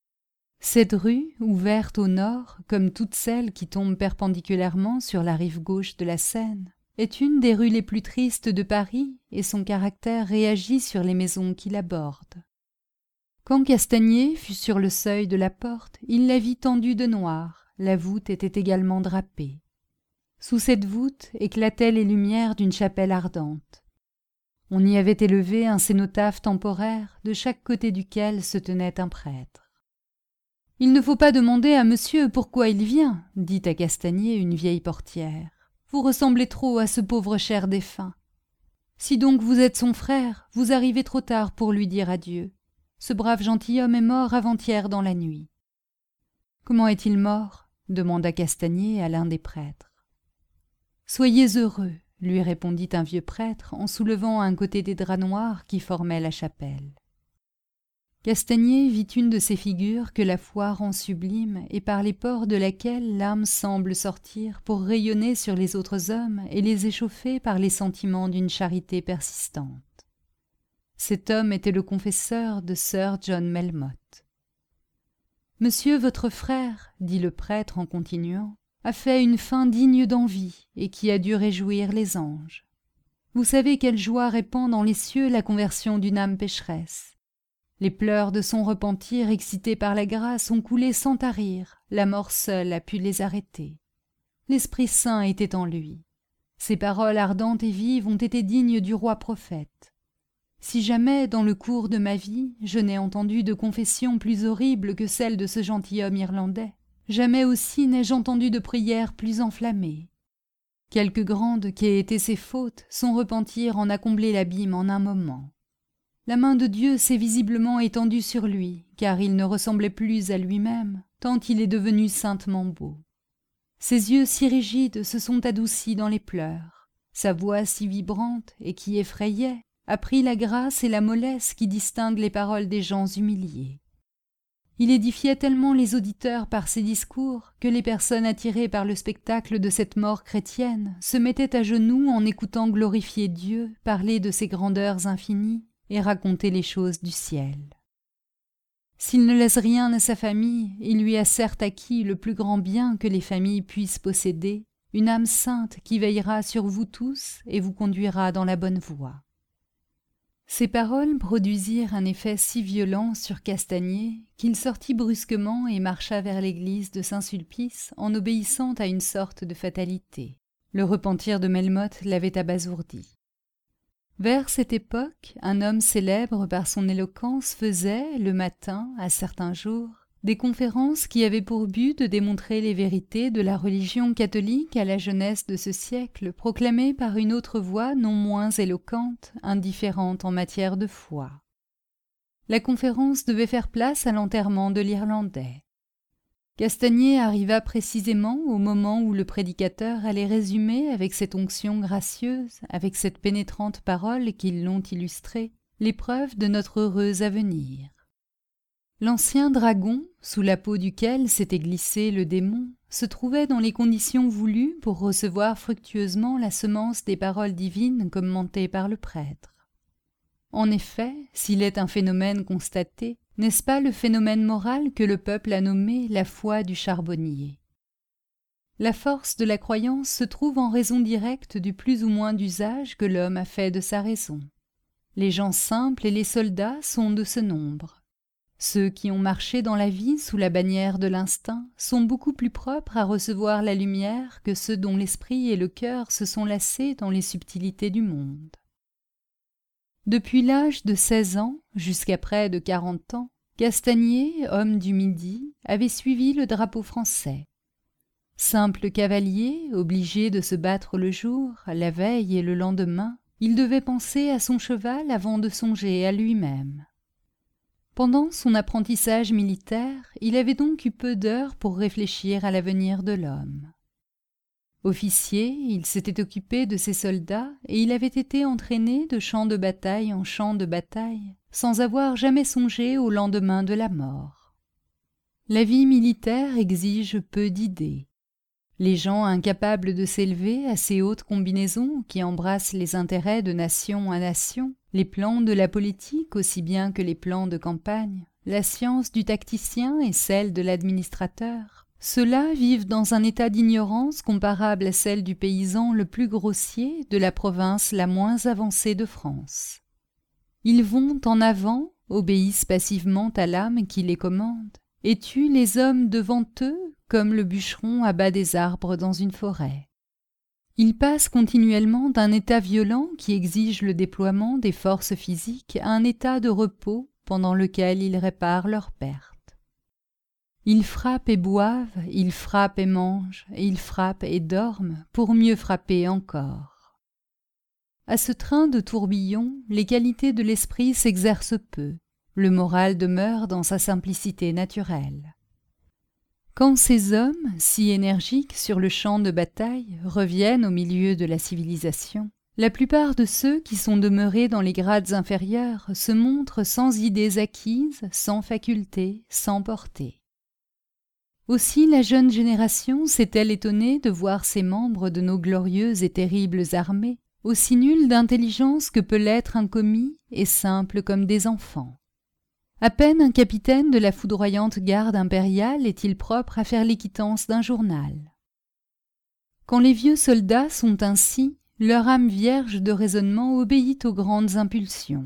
Cette rue, ouverte au nord, comme toutes celles qui tombent perpendiculairement sur la rive gauche de la Seine, est une des rues les plus tristes de Paris et son caractère réagit sur les maisons qui la bordent. Quand Castanier fut sur le seuil de la porte, il la vit tendue de noir, la voûte était également drapée. Sous cette voûte éclataient les lumières d'une chapelle ardente. On y avait élevé un cénotaphe temporaire, de chaque côté duquel se tenait un prêtre. « Il ne faut pas demander à monsieur pourquoi il vient, » dit à Castanier une vieille portière. « Vous ressemblez trop à ce pauvre cher défunt. Si donc vous êtes son frère, vous arrivez trop tard pour lui dire adieu. Ce brave gentilhomme est mort avant-hier dans la nuit. »« Comment est-il mort » demanda Castanier à l'un des prêtres. « Soyez heureux, » lui répondit un vieux prêtre en soulevant un côté des draps noirs qui formaient la chapelle. Castanier vit une de ces figures que la foi rend sublimes et par les pores de laquelle l'âme semble sortir pour rayonner sur les autres hommes et les échauffer par les sentiments d'une charité persistante. Cet homme était le confesseur de Sir John Melmoth. « Monsieur votre frère, dit le prêtre en continuant, a fait une fin digne d'envie et qui a dû réjouir les anges. Vous savez quelle joie répand dans les cieux la conversion d'une âme pécheresse. Les pleurs de son repentir excités par la grâce ont coulé sans tarir, la mort seule a pu les arrêter. L'Esprit Saint était en lui. Ses paroles ardentes et vives ont été dignes du roi prophète. Si jamais, dans le cours de ma vie, je n'ai entendu de confession plus horrible que celle de ce gentilhomme irlandais, jamais aussi n'ai-je entendu de prière plus enflammée. Quelque grandes qu'aient été ses fautes, son repentir en a comblé l'abîme en un moment. La main de Dieu s'est visiblement étendue sur lui, car il ne ressemblait plus à lui-même, tant il est devenu saintement beau. Ses yeux si rigides se sont adoucis dans les pleurs, sa voix si vibrante et qui effrayait a pris la grâce et la mollesse qui distinguent les paroles des gens humiliés. Il édifiait tellement les auditeurs par ses discours que les personnes attirées par le spectacle de cette mort chrétienne se mettaient à genoux en écoutant glorifier Dieu, parler de ses grandeurs infinies et raconter les choses du ciel. S'il ne laisse rien à sa famille, il lui a certes acquis le plus grand bien que les familles puissent posséder, une âme sainte qui veillera sur vous tous et vous conduira dans la bonne voie. » Ces paroles produisirent un effet si violent sur Castanier qu'il sortit brusquement et marcha vers l'église de Saint-Sulpice en obéissant à une sorte de fatalité. Le repentir de Melmoth l'avait abasourdi. Vers cette époque, un homme célèbre par son éloquence faisait, le matin, à certains jours, des conférences qui avaient pour but de démontrer les vérités de la religion catholique à la jeunesse de ce siècle, proclamée par une autre voix non moins éloquente, indifférente en matière de foi. La conférence devait faire place à l'enterrement de l'Irlandais. Castanier arriva précisément au moment où le prédicateur allait résumer avec cette onction gracieuse, avec cette pénétrante parole qui l'ont illustré, l'épreuve de notre heureux avenir. L'ancien dragon, sous la peau duquel s'était glissé le démon, se trouvait dans les conditions voulues pour recevoir fructueusement la semence des paroles divines commentées par le prêtre. En effet, s'il est un phénomène constaté, n'est-ce pas le phénomène moral que le peuple a nommé la foi du charbonnier? La force de la croyance se trouve en raison directe du plus ou moins d'usage que l'homme a fait de sa raison. Les gens simples et les soldats sont de ce nombre. Ceux qui ont marché dans la vie sous la bannière de l'instinct sont beaucoup plus propres à recevoir la lumière que ceux dont l'esprit et le cœur se sont lassés dans les subtilités du monde. Depuis l'âge de 16 ans jusqu'à près de 40 ans, Castanier, homme du Midi, avait suivi le drapeau français. Simple cavalier, obligé de se battre le jour, la veille et le lendemain, il devait penser à son cheval avant de songer à lui-même. Pendant son apprentissage militaire, il avait donc eu peu d'heures pour réfléchir à l'avenir de l'homme. Officier, il s'était occupé de ses soldats et il avait été entraîné de champ de bataille en champ de bataille, sans avoir jamais songé au lendemain de la mort. La vie militaire exige peu d'idées. Les gens incapables de s'élever à ces hautes combinaisons qui embrassent les intérêts de nation à nation, les plans de la politique aussi bien que les plans de campagne, la science du tacticien et celle de l'administrateur, ceux-là vivent dans un état d'ignorance comparable à celle du paysan le plus grossier de la province la moins avancée de France. Ils vont en avant, obéissent passivement à l'âme qui les commande, et tuent les hommes devant eux comme le bûcheron abat des arbres dans une forêt. Ils passent continuellement d'un état violent qui exige le déploiement des forces physiques à un état de repos pendant lequel ils réparent leurs pertes. Ils frappent et boivent, ils frappent et mangent, ils frappent et dorment pour mieux frapper encore. À ce train de tourbillon, les qualités de l'esprit s'exercent peu, le moral demeure dans sa simplicité naturelle. Quand ces hommes, si énergiques sur le champ de bataille, reviennent au milieu de la civilisation, la plupart de ceux qui sont demeurés dans les grades inférieurs se montrent sans idées acquises, sans facultés, sans portée. Aussi la jeune génération s'est-elle étonnée de voir ces membres de nos glorieuses et terribles armées, aussi nuls d'intelligence que peut l'être un commis et simples comme des enfants. À peine un capitaine de la foudroyante garde impériale est-il propre à faire l'équitance d'un journal. Quand les vieux soldats sont ainsi, leur âme vierge de raisonnement obéit aux grandes impulsions.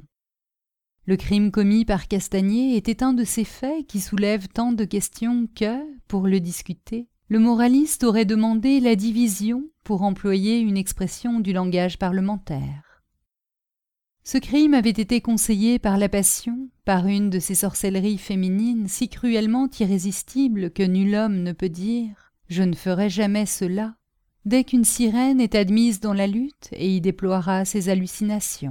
Le crime commis par Castanier était un de ces faits qui soulèvent tant de questions que, pour le discuter, le moraliste aurait demandé la division pour employer une expression du langage parlementaire. Ce crime avait été conseillé par la passion, par une de ces sorcelleries féminines si cruellement irrésistibles que nul homme ne peut dire « je ne ferai jamais cela » dès qu'une sirène est admise dans la lutte et y déploiera ses hallucinations.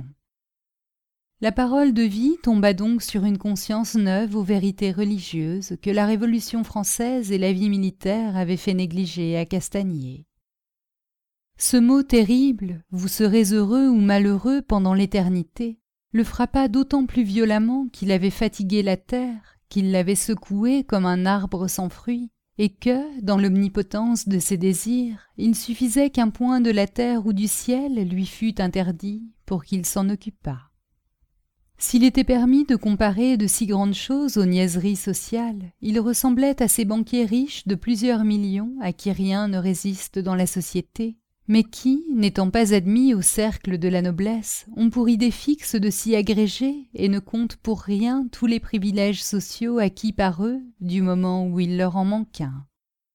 La parole de vie tomba donc sur une conscience neuve aux vérités religieuses que la Révolution française et la vie militaire avaient fait négliger à Castanier. Ce mot terrible, vous serez heureux ou malheureux pendant l'éternité, le frappa d'autant plus violemment qu'il avait fatigué la terre, qu'il l'avait secouée comme un arbre sans fruits, et que, dans l'omnipotence de ses désirs, il suffisait qu'un point de la terre ou du ciel lui fût interdit pour qu'il s'en occupât. S'il était permis de comparer de si grandes choses aux niaiseries sociales, il ressemblait à ces banquiers riches de plusieurs millions à qui rien ne résiste dans la société, mais qui, n'étant pas admis au cercle de la noblesse, ont pour idée fixe de s'y agréger et ne comptent pour rien tous les privilèges sociaux acquis par eux du moment où il leur en manque un.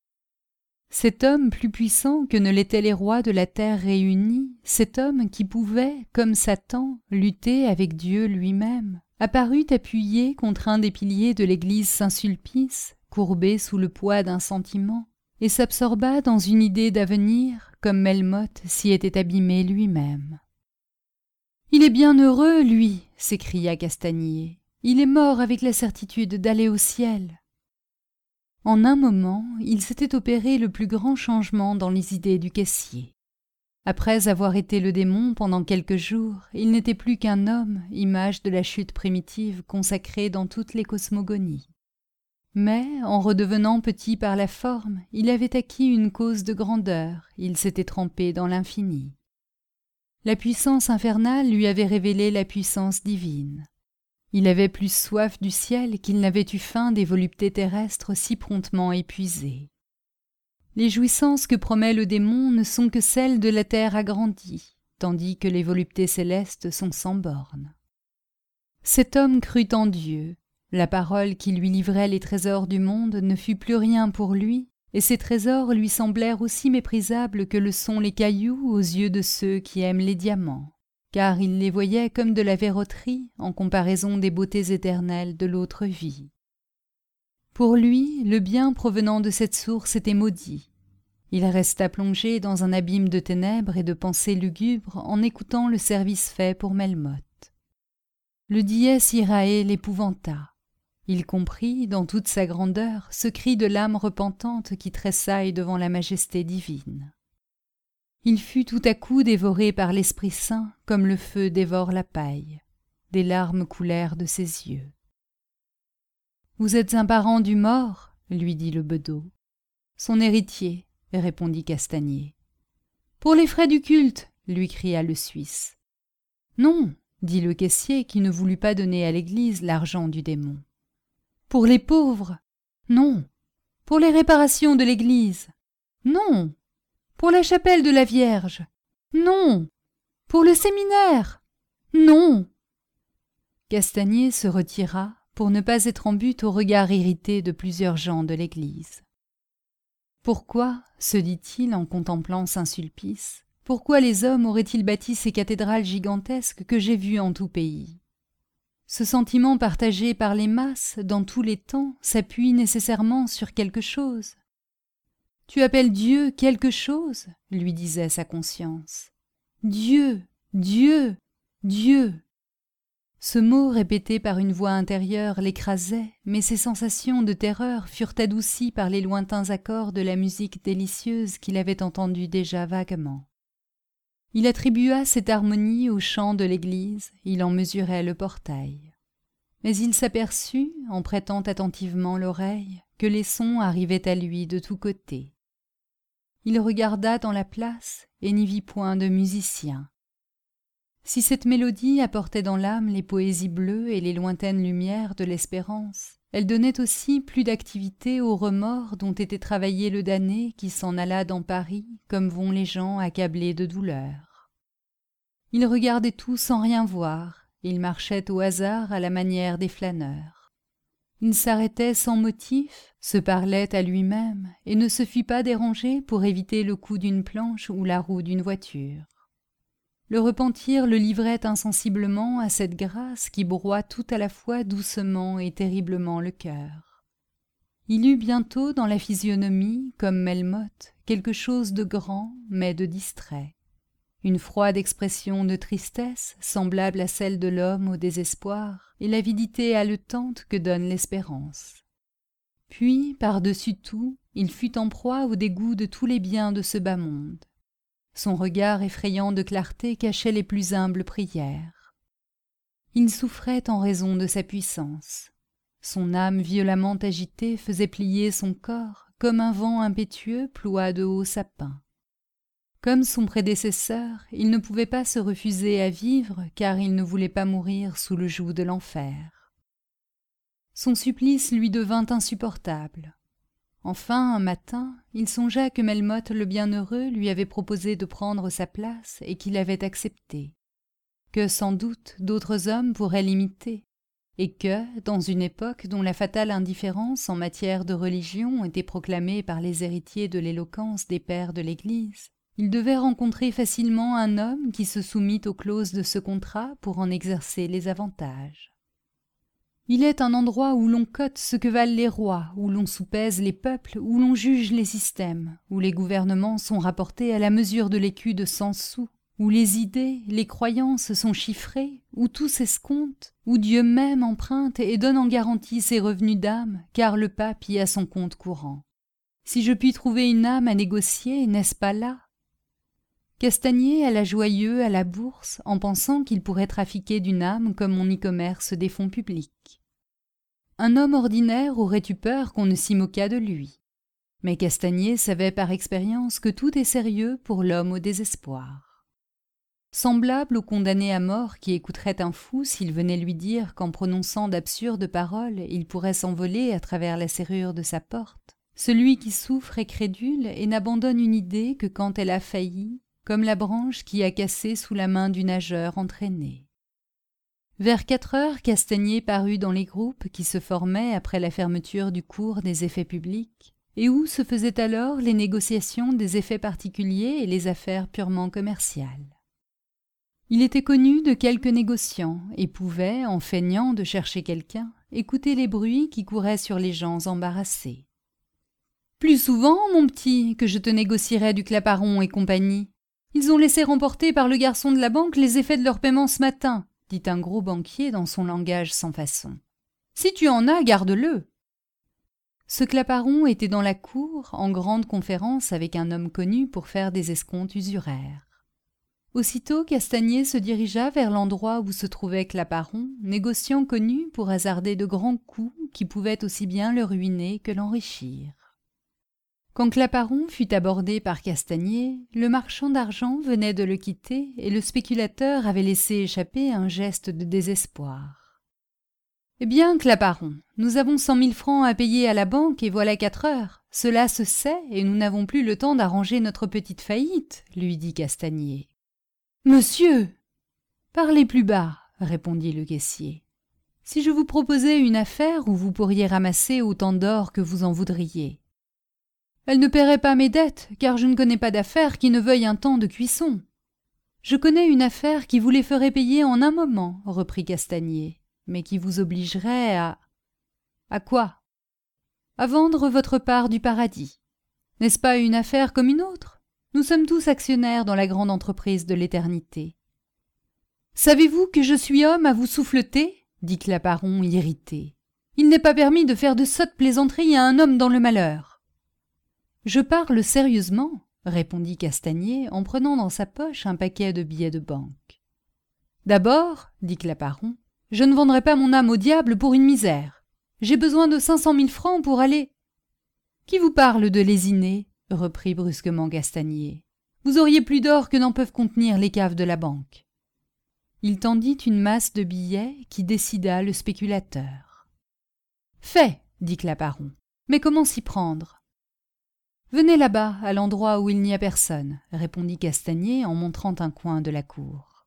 Cet homme plus puissant que ne l'étaient les rois de la terre réunis, cet homme qui pouvait, comme Satan, lutter avec Dieu lui-même, apparut appuyé contre un des piliers de l'église Saint-Sulpice, courbé sous le poids d'un sentiment, et s'absorba dans une idée d'avenir, comme Melmoth s'y était abîmé lui-même. « Il est bien heureux, lui !» s'écria Castanier. « Il est mort avec la certitude d'aller au ciel. » En un moment, il s'était opéré le plus grand changement dans les idées du caissier. Après avoir été le démon pendant quelques jours, il n'était plus qu'un homme, image de la chute primitive consacrée dans toutes les cosmogonies. Mais, en redevenant petit par la forme, il avait acquis une cause de grandeur, il s'était trempé dans l'infini. La puissance infernale lui avait révélé la puissance divine. Il avait plus soif du ciel qu'il n'avait eu faim des voluptés terrestres si promptement épuisées. Les jouissances que promet le démon ne sont que celles de la terre agrandie, tandis que les voluptés célestes sont sans bornes. Cet homme crut en Dieu. La parole qui lui livrait les trésors du monde ne fut plus rien pour lui, et ces trésors lui semblèrent aussi méprisables que le sont les cailloux aux yeux de ceux qui aiment les diamants, car il les voyait comme de la verroterie en comparaison des beautés éternelles de l'autre vie. Pour lui, le bien provenant de cette source était maudit. Il resta plongé dans un abîme de ténèbres et de pensées lugubres en écoutant le service fait pour Melmoth. Le dies irae l'épouvanta. Il comprit, dans toute sa grandeur, ce cri de l'âme repentante qui tressaille devant la majesté divine. Il fut tout à coup dévoré par l'Esprit Saint, comme le feu dévore la paille. Des larmes coulèrent de ses yeux. « Vous êtes un parent du mort ?» lui dit le bedeau. « Son héritier, » répondit Castanier. « Pour les frais du culte !» lui cria le Suisse. « Non !» dit le caissier qui ne voulut pas donner à l'Église l'argent du démon. « Pour les pauvres !» « Non !»« Pour les réparations de l'Église !»« Non !»« Pour la chapelle de la Vierge !»« Non !»« Pour le séminaire !»« Non !» Castanier se retira pour ne pas être en butte au regard irrité de plusieurs gens de l'Église. Pourquoi, se dit-il en contemplant Saint-Sulpice, pourquoi les hommes auraient-ils bâti ces cathédrales gigantesques que j'ai vues en tout pays ? Ce sentiment partagé par les masses dans tous les temps s'appuie nécessairement sur quelque chose. « Tu appelles Dieu quelque chose ?» lui disait sa conscience. « Dieu, Dieu, Dieu !» Ce mot répété par une voix intérieure l'écrasait, mais ses sensations de terreur furent adoucies par les lointains accords de la musique délicieuse qu'il avait entendue déjà vaguement. Il attribua cette harmonie au chant de l'église, il en mesurait le portail. Mais il s'aperçut, en prêtant attentivement l'oreille, que les sons arrivaient à lui de tous côtés. Il regarda dans la place et n'y vit point de musicien. Si cette mélodie apportait dans l'âme les poésies bleues et les lointaines lumières de l'espérance, elle donnait aussi plus d'activité aux remords dont était travaillé le damné qui s'en alla dans Paris comme vont les gens accablés de douleur. Il regardait tout sans rien voir, il marchait au hasard à la manière des flâneurs. Il s'arrêtait sans motif, se parlait à lui-même et ne se fit pas déranger pour éviter le coup d'une planche ou la roue d'une voiture. Le repentir le livrait insensiblement à cette grâce qui broie tout à la fois doucement et terriblement le cœur. Il eut bientôt dans la physionomie, comme Melmoth, quelque chose de grand mais de distrait. Une froide expression de tristesse, semblable à celle de l'homme au désespoir, et l'avidité haletante que donne l'espérance. Puis, par-dessus tout, il fut en proie au dégoût de tous les biens de ce bas monde. Son regard effrayant de clarté cachait les plus humbles prières. Il souffrait en raison de sa puissance. Son âme violemment agitée faisait plier son corps comme un vent impétueux ploie de hauts sapins. Comme son prédécesseur, il ne pouvait pas se refuser à vivre car il ne voulait pas mourir sous le joug de l'enfer. Son supplice lui devint insupportable. Enfin, un matin, il songea que Melmoth le Bienheureux lui avait proposé de prendre sa place et qu'il avait accepté, que sans doute d'autres hommes pourraient l'imiter, et que, dans une époque dont la fatale indifférence en matière de religion était proclamée par les héritiers de l'éloquence des pères de l'Église, il devait rencontrer facilement un homme qui se soumît aux clauses de ce contrat pour en exercer les avantages. Il est un endroit où l'on cote ce que valent les rois, où l'on soupèse les peuples, où l'on juge les systèmes, où les gouvernements sont rapportés à la mesure de l'écu de 100 sous, où les idées, les croyances sont chiffrées, où tout s'escompte, où Dieu même emprunte et donne en garantie ses revenus d'âme, car le pape y a son compte courant. Si je puis trouver une âme à négocier, n'est-ce pas là ? Castanier alla joyeux à la bourse en pensant qu'il pourrait trafiquer d'une âme comme on y commerce des fonds publics. Un homme ordinaire aurait eu peur qu'on ne s'y moquât de lui. Mais Castanier savait par expérience que tout est sérieux pour l'homme au désespoir. Semblable au condamné à mort qui écouterait un fou s'il venait lui dire qu'en prononçant d'absurdes paroles, il pourrait s'envoler à travers la serrure de sa porte, celui qui souffre est crédule et n'abandonne une idée que quand elle a failli, comme la branche qui a cassé sous la main du nageur entraîné. Vers 4 heures, Castanier parut dans les groupes qui se formaient après la fermeture du cours des effets publics, et où se faisaient alors les négociations des effets particuliers et les affaires purement commerciales. Il était connu de quelques négociants et pouvait, en feignant de chercher quelqu'un, écouter les bruits qui couraient sur les gens embarrassés. « Plus souvent, mon petit, que je te négocierais du Claparon et compagnie. Ils ont laissé remporter par le garçon de la banque les effets de leur paiement ce matin, dit un gros banquier dans son langage sans façon. Si tu en as, garde-le. Ce Claparon était dans la cour, en grande conférence avec un homme connu pour faire des escomptes usuraires. Aussitôt, Castanier se dirigea vers l'endroit où se trouvait Claparon, négociant connu pour hasarder de grands coups qui pouvaient aussi bien le ruiner que l'enrichir. Quand Claparon fut abordé par Castanier, le marchand d'argent venait de le quitter et le spéculateur avait laissé échapper un geste de désespoir. « Eh bien, Claparon, nous avons 100 000 francs à payer à la banque et voilà 4 heures. Cela se sait et nous n'avons plus le temps d'arranger notre petite faillite, lui dit Castanier. « Monsieur !»« Parlez plus bas, répondit le caissier. Si je vous proposais une affaire où vous pourriez ramasser autant d'or que vous en voudriez. Elle ne paierait pas mes dettes, car je ne connais pas d'affaire qui ne veuille un temps de cuisson. Je connais une affaire qui vous les ferait payer en un moment, reprit Castanier, mais qui vous obligerait à... À quoi? À vendre votre part du paradis. N'est-ce pas une affaire comme une autre? Nous sommes tous actionnaires dans la grande entreprise de l'éternité. Savez-vous que je suis homme à vous souffleter? Dit Claparon irrité. Il n'est pas permis de faire de sottes plaisanteries à un homme dans le malheur. Je parle sérieusement, répondit Castanier en prenant dans sa poche un paquet de billets de banque. D'abord, dit Claparon, je ne vendrai pas mon âme au diable pour une misère. J'ai besoin de 500 000 francs pour aller... Qui vous parle de lésiner? Reprit brusquement Castanier. Vous auriez plus d'or que n'en peuvent contenir les caves de la banque. Il tendit une masse de billets qui décida le spéculateur. Fait, dit Claparon. Mais comment s'y prendre? Venez là-bas, à l'endroit où il n'y a personne, répondit Castanier en montrant un coin de la cour.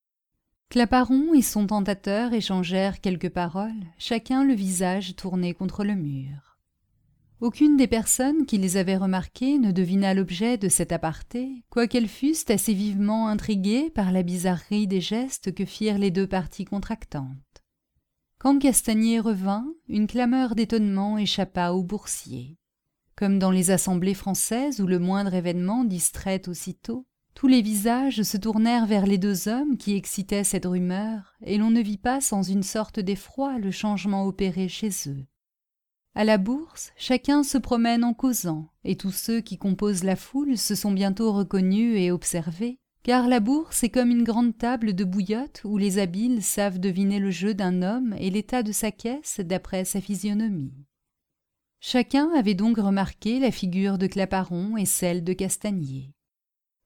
Claparon et son tentateur échangèrent quelques paroles, chacun le visage tourné contre le mur. Aucune des personnes qui les avaient remarqués ne devina l'objet de cet aparté, quoiqu'elles fussent assez vivement intriguées par la bizarrerie des gestes que firent les deux parties contractantes. Quand Castanier revint, une clameur d'étonnement échappa aux boursiers. Comme dans les assemblées françaises où le moindre événement distrait aussitôt, tous les visages se tournèrent vers les deux hommes qui excitaient cette rumeur, et l'on ne vit pas sans une sorte d'effroi le changement opéré chez eux. À la bourse, chacun se promène en causant, et tous ceux qui composent la foule se sont bientôt reconnus et observés, car la bourse est comme une grande table de bouillotte où les habiles savent deviner le jeu d'un homme et l'état de sa caisse d'après sa physionomie. Chacun avait donc remarqué la figure de Claparon et celle de Castanier.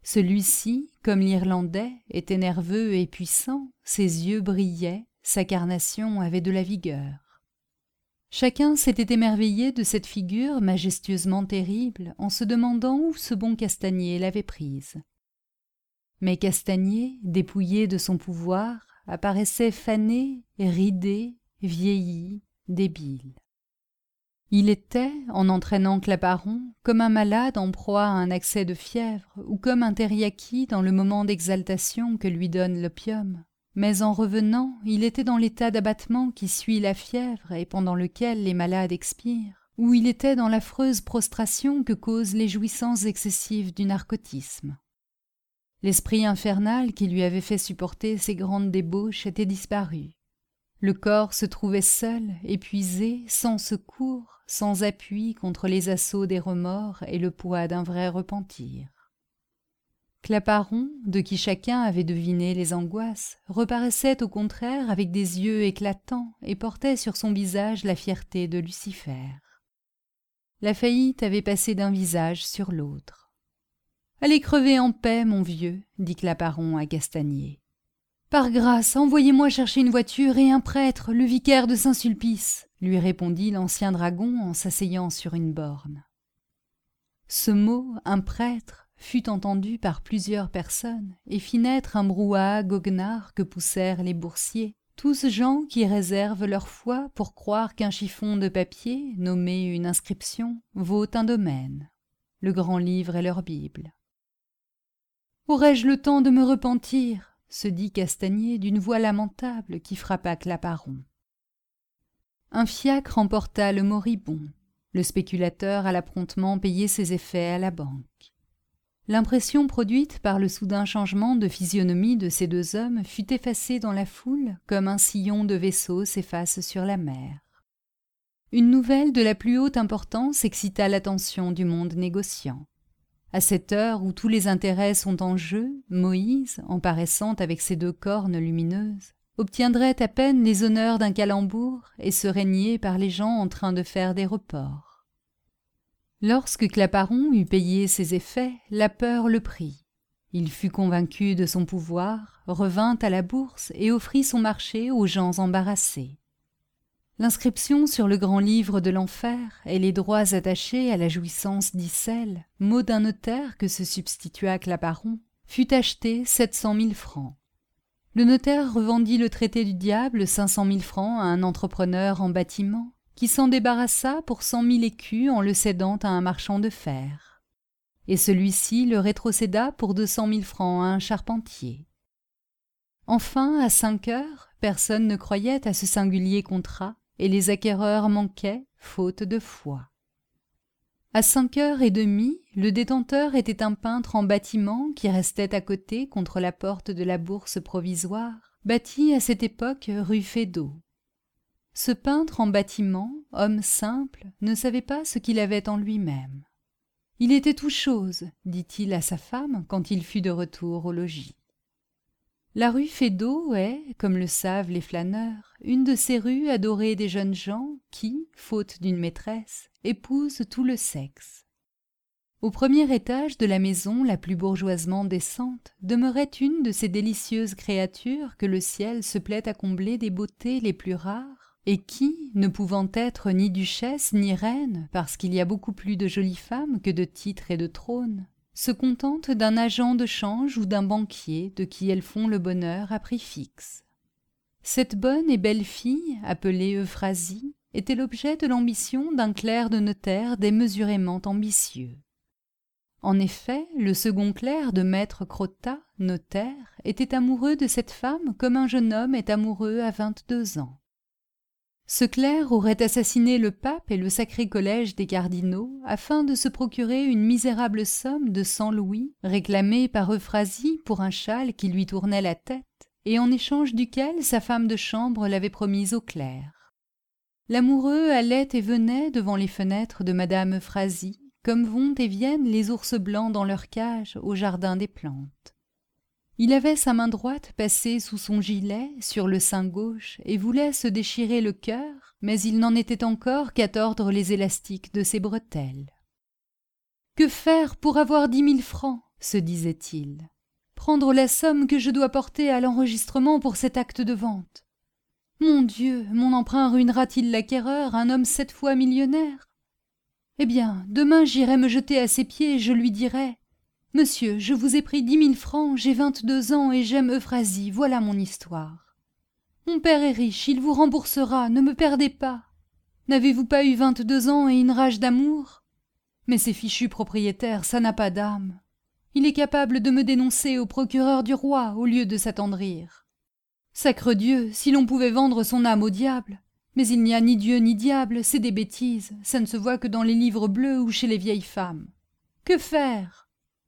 Celui-ci, comme l'Irlandais, était nerveux et puissant, ses yeux brillaient, sa carnation avait de la vigueur. Chacun s'était émerveillé de cette figure majestueusement terrible en se demandant où ce bon Castanier l'avait prise. Mais Castanier, dépouillé de son pouvoir, apparaissait fané, ridé, vieilli, débile. Il était, en entraînant Claparon, comme un malade en proie à un accès de fièvre ou comme un thériaki dans le moment d'exaltation que lui donne l'opium. Mais en revenant, il était dans l'état d'abattement qui suit la fièvre et pendant lequel les malades expirent, ou il était dans l'affreuse prostration que causent les jouissances excessives du narcotisme. L'esprit infernal qui lui avait fait supporter ces grandes débauches était disparu. Le corps se trouvait seul, épuisé, sans secours, sans appui contre les assauts des remords et le poids d'un vrai repentir. Claparon, de qui chacun avait deviné les angoisses, reparaissait au contraire avec des yeux éclatants et portait sur son visage la fierté de Lucifer. La faillite avait passé d'un visage sur l'autre. « Allez crever en paix, mon vieux, » dit Claparon à Castanier. « Par grâce, envoyez-moi chercher une voiture et un prêtre, le vicaire de Saint-Sulpice, » lui répondit l'ancien dragon en s'asseyant sur une borne. Ce mot, un prêtre, fut entendu par plusieurs personnes et fit naître un brouhaha goguenard que poussèrent les boursiers, tous gens qui réservent leur foi pour croire qu'un chiffon de papier, nommé une inscription, vaut un domaine. Le grand livre est leur Bible. « Aurais-je le temps de me repentir ?» se dit Castanier d'une voix lamentable qui frappa Claparon. Un fiacre emporta le moribond. Le spéculateur alla promptement payer ses effets à la banque. L'impression produite par le soudain changement de physionomie de ces deux hommes fut effacée dans la foule comme un sillon de vaisseau s'efface sur la mer. Une nouvelle de la plus haute importance excita l'attention du monde négociant. À cette heure où tous les intérêts sont en jeu, Moïse, en paraissant avec ses deux cornes lumineuses, obtiendrait à peine les honneurs d'un calembour et serait nié par les gens en train de faire des reports. Lorsque Claparon eut payé ses effets, la peur le prit. Il fut convaincu de son pouvoir, revint à la bourse et offrit son marché aux gens embarrassés. L'inscription sur le grand livre de l'enfer et les droits attachés à la jouissance d'Icelle, mot d'un notaire que se substitua Claparon, fut acheté 700 000 francs. Le notaire revendit le traité du diable 500 000 francs à un entrepreneur en bâtiment, qui s'en débarrassa pour 100 000 écus en le cédant à un marchand de fer. Et celui-ci le rétrocéda pour 200 000 francs à un charpentier. Enfin, à 5 heures, personne ne croyait à ce singulier contrat, et les acquéreurs manquaient, faute de foi. À 5h30, le détenteur était un peintre en bâtiment qui restait à côté contre la porte de la bourse provisoire, bâtie à cette époque rue Feydeau. Ce peintre en bâtiment, homme simple, ne savait pas ce qu'il avait en lui-même. « Il était tout chose », dit-il à sa femme quand il fut de retour au logis. La rue Feydeau est, comme le savent les flâneurs, une de ces rues adorées des jeunes gens qui, faute d'une maîtresse, épousent tout le sexe. Au premier étage de la maison la plus bourgeoisement décente demeurait une de ces délicieuses créatures que le ciel se plaît à combler des beautés les plus rares et qui, ne pouvant être ni duchesse ni reine parce qu'il y a beaucoup plus de jolies femmes que de titres et de trônes, se contentent d'un agent de change ou d'un banquier de qui elles font le bonheur à prix fixe. Cette bonne et belle fille, appelée Euphrasie, était l'objet de l'ambition d'un clerc de notaire démesurément ambitieux. En effet, le second clerc de maître Crottat, notaire, était amoureux de cette femme comme un jeune homme est amoureux à 22 ans. Ce clerc aurait assassiné le pape et le sacré collège des cardinaux afin de se procurer une misérable somme de 100 louis réclamée par Euphrasie pour un châle qui lui tournait la tête et en échange duquel sa femme de chambre l'avait promise au clerc. L'amoureux allait et venait devant les fenêtres de madame Euphrasie comme vont et viennent les ours blancs dans leur cage au jardin des plantes. Il avait sa main droite passée sous son gilet, sur le sein gauche, et voulait se déchirer le cœur, mais il n'en était encore qu'à tordre les élastiques de ses bretelles. Que faire pour avoir 10 000 francs se disait-il. Prendre la somme que je dois porter à l'enregistrement pour cet acte de vente. Mon Dieu, mon emprunt ruinera-t-il l'acquéreur, un homme 7 fois millionnaire? Eh bien, demain j'irai me jeter à ses pieds et je lui dirai « Monsieur, je vous ai pris 10 000 francs, j'ai 22 ans et j'aime Euphrasie, voilà mon histoire. Mon père est riche, il vous remboursera, ne me perdez pas. N'avez-vous pas eu 22 ans et une rage d'amour? Mais ces fichus propriétaires, ça n'a pas d'âme. Il est capable de me dénoncer au procureur du roi au lieu de s'attendrir. Sacre Dieu, si l'on pouvait vendre son âme au diable. Mais il n'y a ni Dieu ni diable, c'est des bêtises, ça ne se voit que dans les livres bleus ou chez les vieilles femmes. Que faire?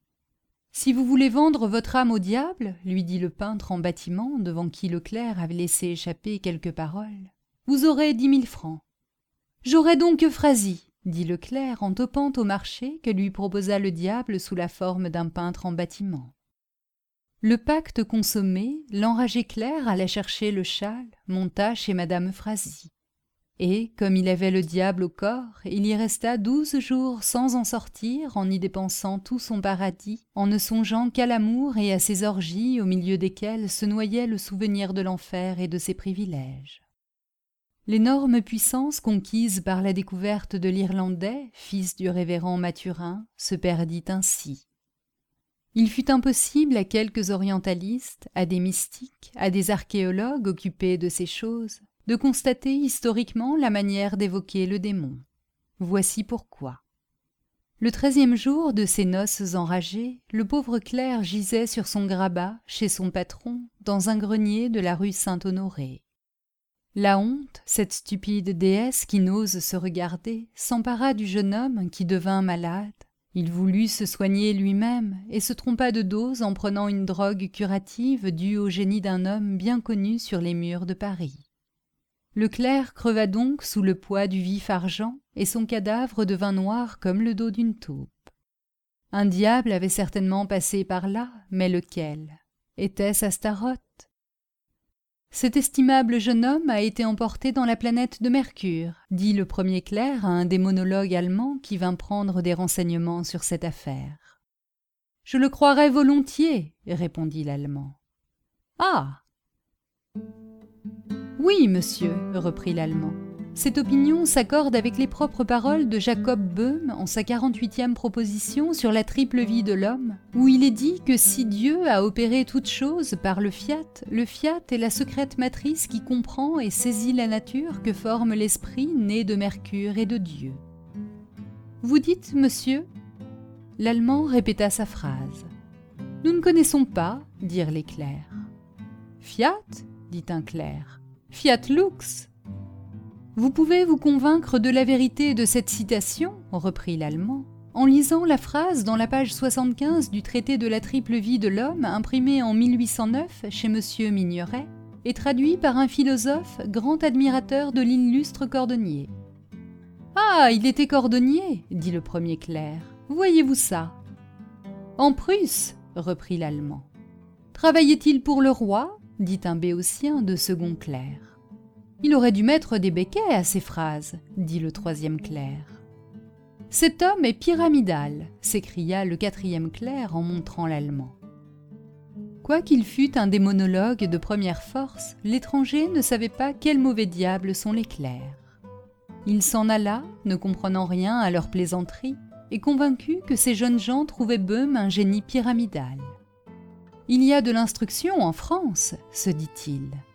Si vous voulez vendre votre âme au diable, lui dit le peintre en bâtiment, devant qui le clerc avait laissé échapper quelques paroles, vous aurez 10 000 francs. J'aurai donc Euphrasie, dit le clerc en topant au marché que lui proposa le diable sous la forme d'un peintre en bâtiment. Le pacte consommé, l'enragé clerc alla chercher le châle, monta chez madame Euphrasie. Et, comme il avait le diable au corps, il y resta 12 jours sans en sortir, en y dépensant tout son paradis, en ne songeant qu'à l'amour et à ses orgies au milieu desquelles se noyait le souvenir de l'enfer et de ses privilèges. L'énorme puissance conquise par la découverte de l'Irlandais, fils du révérend Mathurin, se perdit ainsi. Il fut impossible à quelques orientalistes, à des mystiques, à des archéologues occupés de ces choses, de constater historiquement la manière d'évoquer le démon. Voici pourquoi. Le 13e jour de ces noces enragées, le pauvre clerc gisait sur son grabat, chez son patron, dans un grenier de la rue Saint-Honoré. La honte, cette stupide déesse qui n'ose se regarder, s'empara du jeune homme qui devint malade. Il voulut se soigner lui-même et se trompa de dose en prenant une drogue curative due au génie d'un homme bien connu sur les murs de Paris. Le clerc creva donc sous le poids du vif argent et son cadavre devint noir comme le dos d'une taupe. Un diable avait certainement passé par là, mais lequel? Était-ce Astaroth? Cet estimable jeune homme a été emporté dans la planète de Mercure, dit le premier clerc à un démonologue allemand qui vint prendre des renseignements sur cette affaire. Je le croirais volontiers, répondit l'Allemand. Ah! Oui, monsieur, reprit l'Allemand. Cette opinion s'accorde avec les propres paroles de Jacob Böhme en sa 48e proposition sur la triple vie de l'homme, où il est dit que si Dieu a opéré toute chose par le fiat est la secrète matrice qui comprend et saisit la nature que forme l'esprit né de Mercure et de Dieu. Vous dites, monsieur? L'Allemand répéta sa phrase. Nous ne connaissons pas, dirent les clercs. Fiat, dit un clerc. Fiat lux. Vous pouvez vous convaincre de la vérité de cette citation, reprit l'Allemand, en lisant la phrase dans la page 75 du traité de la triple vie de l'homme imprimé en 1809 chez M. Migneret et traduit par un philosophe grand admirateur de l'illustre cordonnier. « Ah, il était cordonnier, dit le premier clerc. Voyez-vous ça ?»« En Prusse, reprit l'Allemand. « Travaillait-il pour le roi ?» dit un béotien de second clerc. Il aurait dû mettre des béquets à ces phrases, dit le troisième clerc. Cet homme est pyramidal, s'écria le quatrième clerc en montrant l'Allemand. Quoiqu'il fût un démonologue de première force, l'étranger ne savait pas quels mauvais diables sont les clercs. Il s'en alla, ne comprenant rien à leurs plaisanteries, et convaincu que ces jeunes gens trouvaient Böhme un génie pyramidal. « Il y a de l'instruction en France, se dit-il.